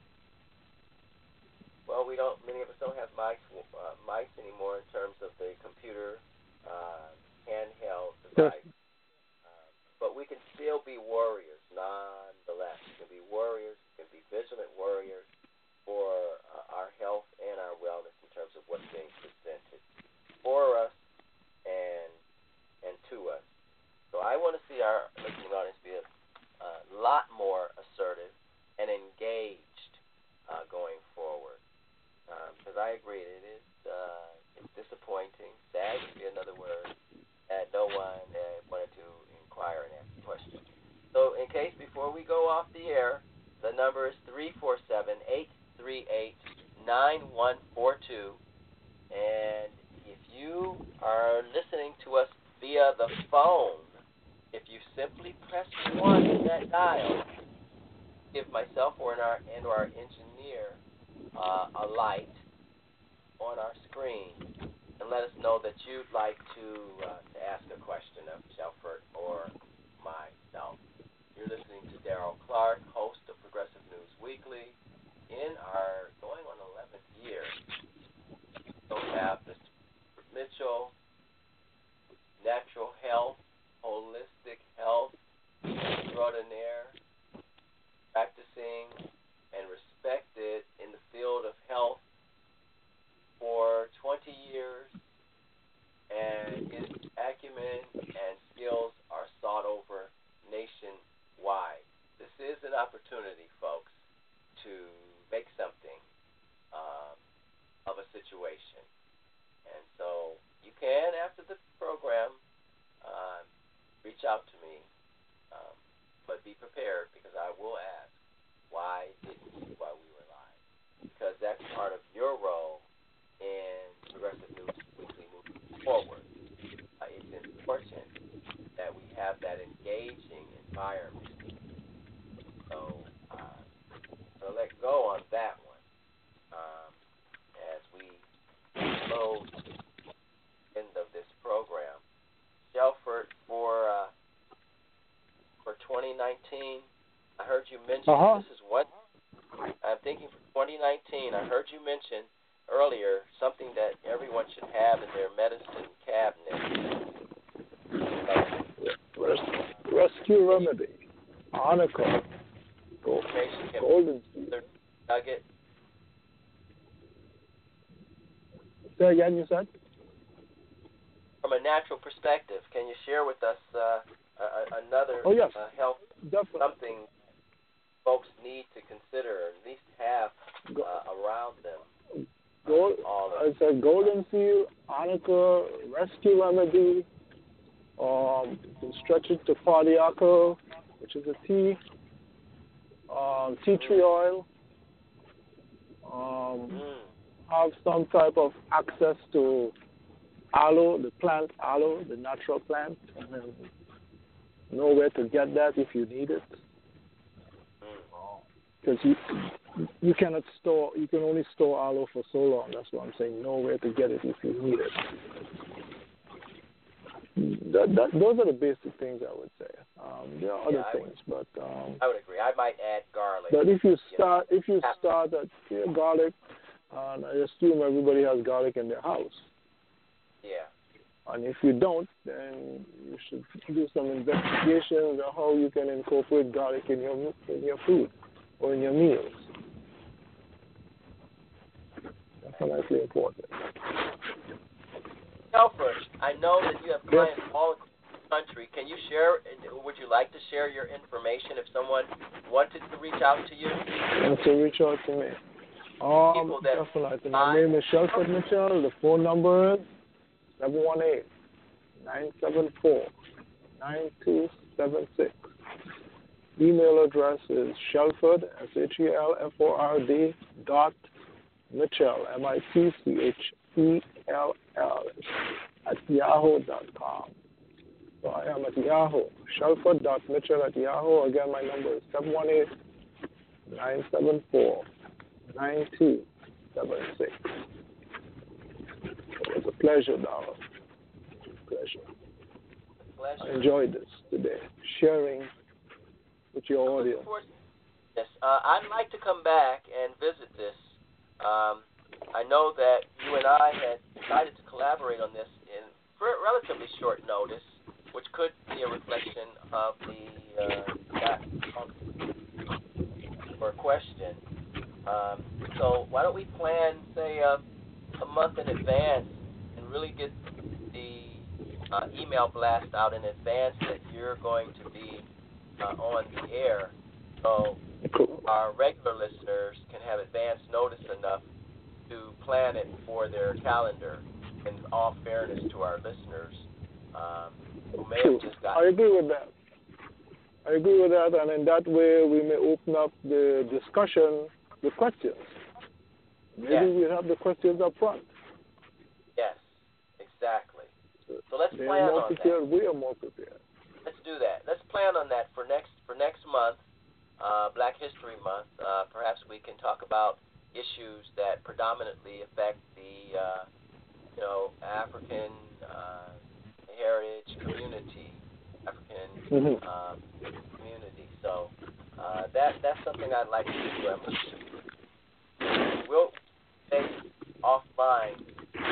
Well, we don't. Many of us don't have mice, uh, mice anymore in terms of the computer uh, handheld device. Uh, but we can still be warriors, nonetheless. We can be warriors. We can be vigilant warriors for uh, our health and our wellness in terms of what's being presented for us and and to us. So I want to see our listening audience be a, a lot more assertive and engaged uh, going forward. Because um, I agree, it is uh, it's disappointing, sad would be another word, that no one uh, wanted to inquire and ask questions. So in case before we go off the air, the number is three four seven, eight three eight, nine one four two. And if you are listening to us via the phone, if you simply press one in that dial, give myself or our, and or our engineer uh, a light on our screen and let us know that you'd like to, uh, to ask a question of Shelford or myself. You're listening to Darrell Clark, host of Progressive News Weekly, in our going on eleventh year. We have Mister Mitchell, natural health, holistic health extraordinaire, practicing and respected in the field of health for twenty years, and his acumen and skills are sought over nationwide. This is an opportunity, folks, to make something um, of a situation. And so you can, after the program, uh, reach out to me, um, but be prepared because I will ask, why didn't you while we were live? Because that's part of your role in Progressive News Weekly moving forward. Uh, it's important that we have that engaging environment. So uh, I'll let go on that one um, as we close the end of this program. Shelford, for uh, for twenty nineteen, I heard you mention, uh-huh. this is what I'm thinking for twenty nineteen. I heard you mention earlier something that everyone should have in their medicine cabinet. Rescue remedy. Hanukkah, gold, Information can golden be seal. nugget. Say again, you said? From a natural perspective, can you share with us uh, a, a, another Oh, yes. uh, health, Definitely. something folks need to consider, or at least have Go- uh, around them? Gold, All of I said golden seal, Hanukkah, rescue remedy. Um, you can stretch it to Fadiaka, which is a tea. Um, tea tree oil. Um, mm. have some type of access to aloe, the plant aloe, the natural plant, and then know where to get that if you need it. Because you you cannot store, you can only store aloe for so long. That's what I'm saying. Know where to get it if you need it. That, that, those are the basic things I would say. Um, there are other Yeah, I things, but um, I would agree. I might add garlic. but if you start, know. if you start at yeah, garlic, and I assume everybody has garlic in their house. Yeah. And if you don't, then you should do some investigations on how you can incorporate garlic in your in your food or in your meals. Definitely important. Alfred, I know that you have clients all across the country. Can you share, would you like to share your information if someone wanted to reach out to you? And so reach out to me. Um, People that definitely. My name is Shelford Mitchell. The phone number is seven one eight, nine seven four, nine two seven six. Email address is Shelford, S H E L F O R D, dot Mitchell, M I T C H E L L, at yahoo dot com. So I am at Yahoo. Shelford dot Mitchell at Yahoo. Again, my number is seven one eight, nine seven four, nine two seven six. It was a pleasure, Darrell. Pleasure. Pleasure. I enjoyed this today, sharing with your audience. Yes, uh, I'd like to come back and visit this. Um, I know that you and I had decided to collaborate on this in relatively short notice, which could be a reflection of the uh, that or question. Um, so why don't we plan, say, uh, a month in advance and really get the uh, email blast out in advance that you're going to be uh, on the air, so Cool. our regular listeners can have advance notice enough to plan it for their calendar. In all fairness to our listeners, um, who may True. have just got. I agree with that. I agree with that, and in that way, we may open up the discussion with questions. Maybe Yes. we'll have the questions up front. Yes, exactly. So let's They plan are more on prepared. that. We are more prepared. Let's do that. Let's plan on that for next for next month, uh, Black History Month. Uh, perhaps we can talk about issues that predominantly affect the uh, you know African uh, heritage community, African Mm-hmm. um, community. So uh, that that's something I'd like to do. Um, we'll stay offline.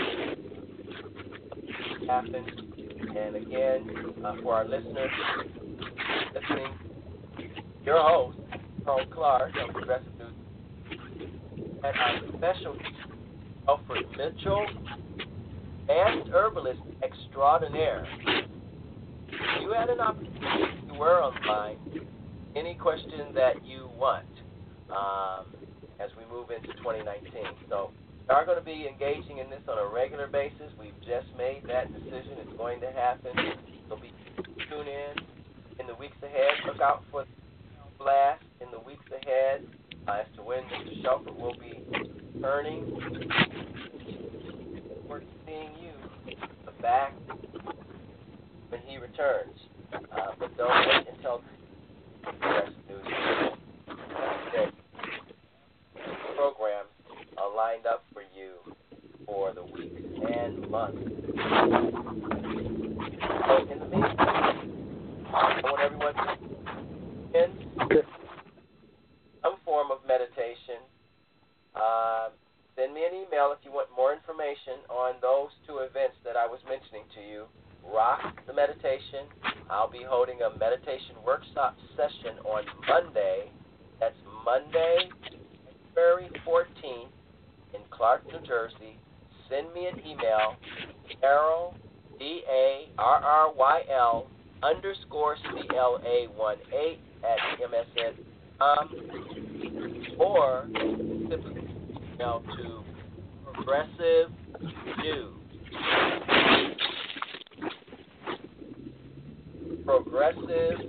Happen. And again, uh, for our listeners listening, your host, Carl Clark of Progressive News, and our special Alfred Mitchell, advanced herbalist extraordinaire. If you had an opportunity, you were online, any question that you want um, as we move into twenty nineteen. So we are going to be engaging in this on a regular basis. We've just made that decision. It's going to happen. So be tune in in the weeks ahead. Look out for the blast in the weeks ahead uh, as to when Mister Shelford will be returning. We're seeing you back when he returns. Uh, but don't wait until the press news. Okay. Programs are lined up for you for the weeks and months. So in the meantime, I want everyone to in Okay. some form of meditation. Uh, send me an email if you want more information on those two events that I was mentioning to you, rock the meditation. I'll be holding a meditation workshop session on Monday. That's Monday, February fourteenth in Clark, New Jersey. Send me an email, Darryl, D A R R Y L, underscore C L A one eight at M S N dot com, or simply email to Progressive News. Progressive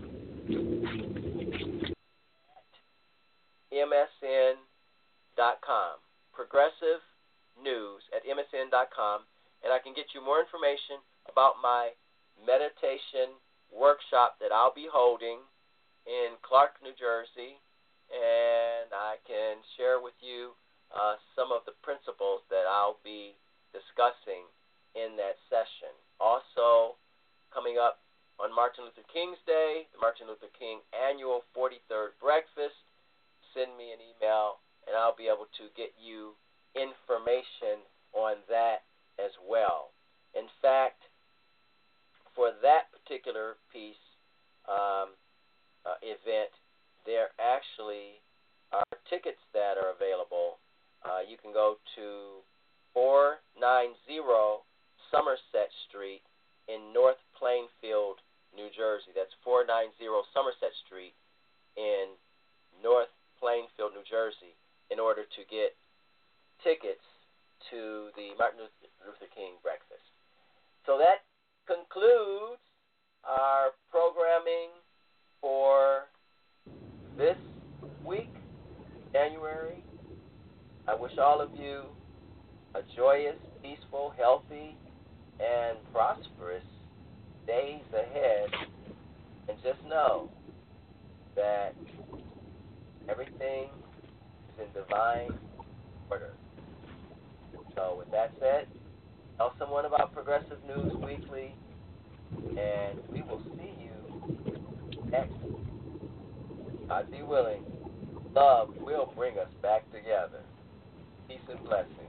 M S N dot com. Progressive News at M S N dot com, and I can get you more information about my meditation workshop that I'll be holding in Clark, New Jersey, and I can share with you uh, some of the principles that I'll be discussing in that session. Also, coming up on Martin Luther King's Day, the Martin Luther King Annual forty-third Breakfast, send me an email, and I'll be able to get you information on that as well. In fact, for that particular piece, um, uh, event, there actually are tickets that are available. Uh, you can go to four ninety Somerset Street in North Plainfield, New Jersey. That's four ninety Somerset Street in North Plainfield, New Jersey, in order to get tickets to the Martin Luther King breakfast. So that concludes our programming for this week, January. I wish all of you a joyous, peaceful, healthy, and prosperous days ahead, and just know that everything is in divine order. So with that said, tell someone about Progressive News Weekly, and we will see you next week. God be willing, love will bring us back together. Peace and blessings.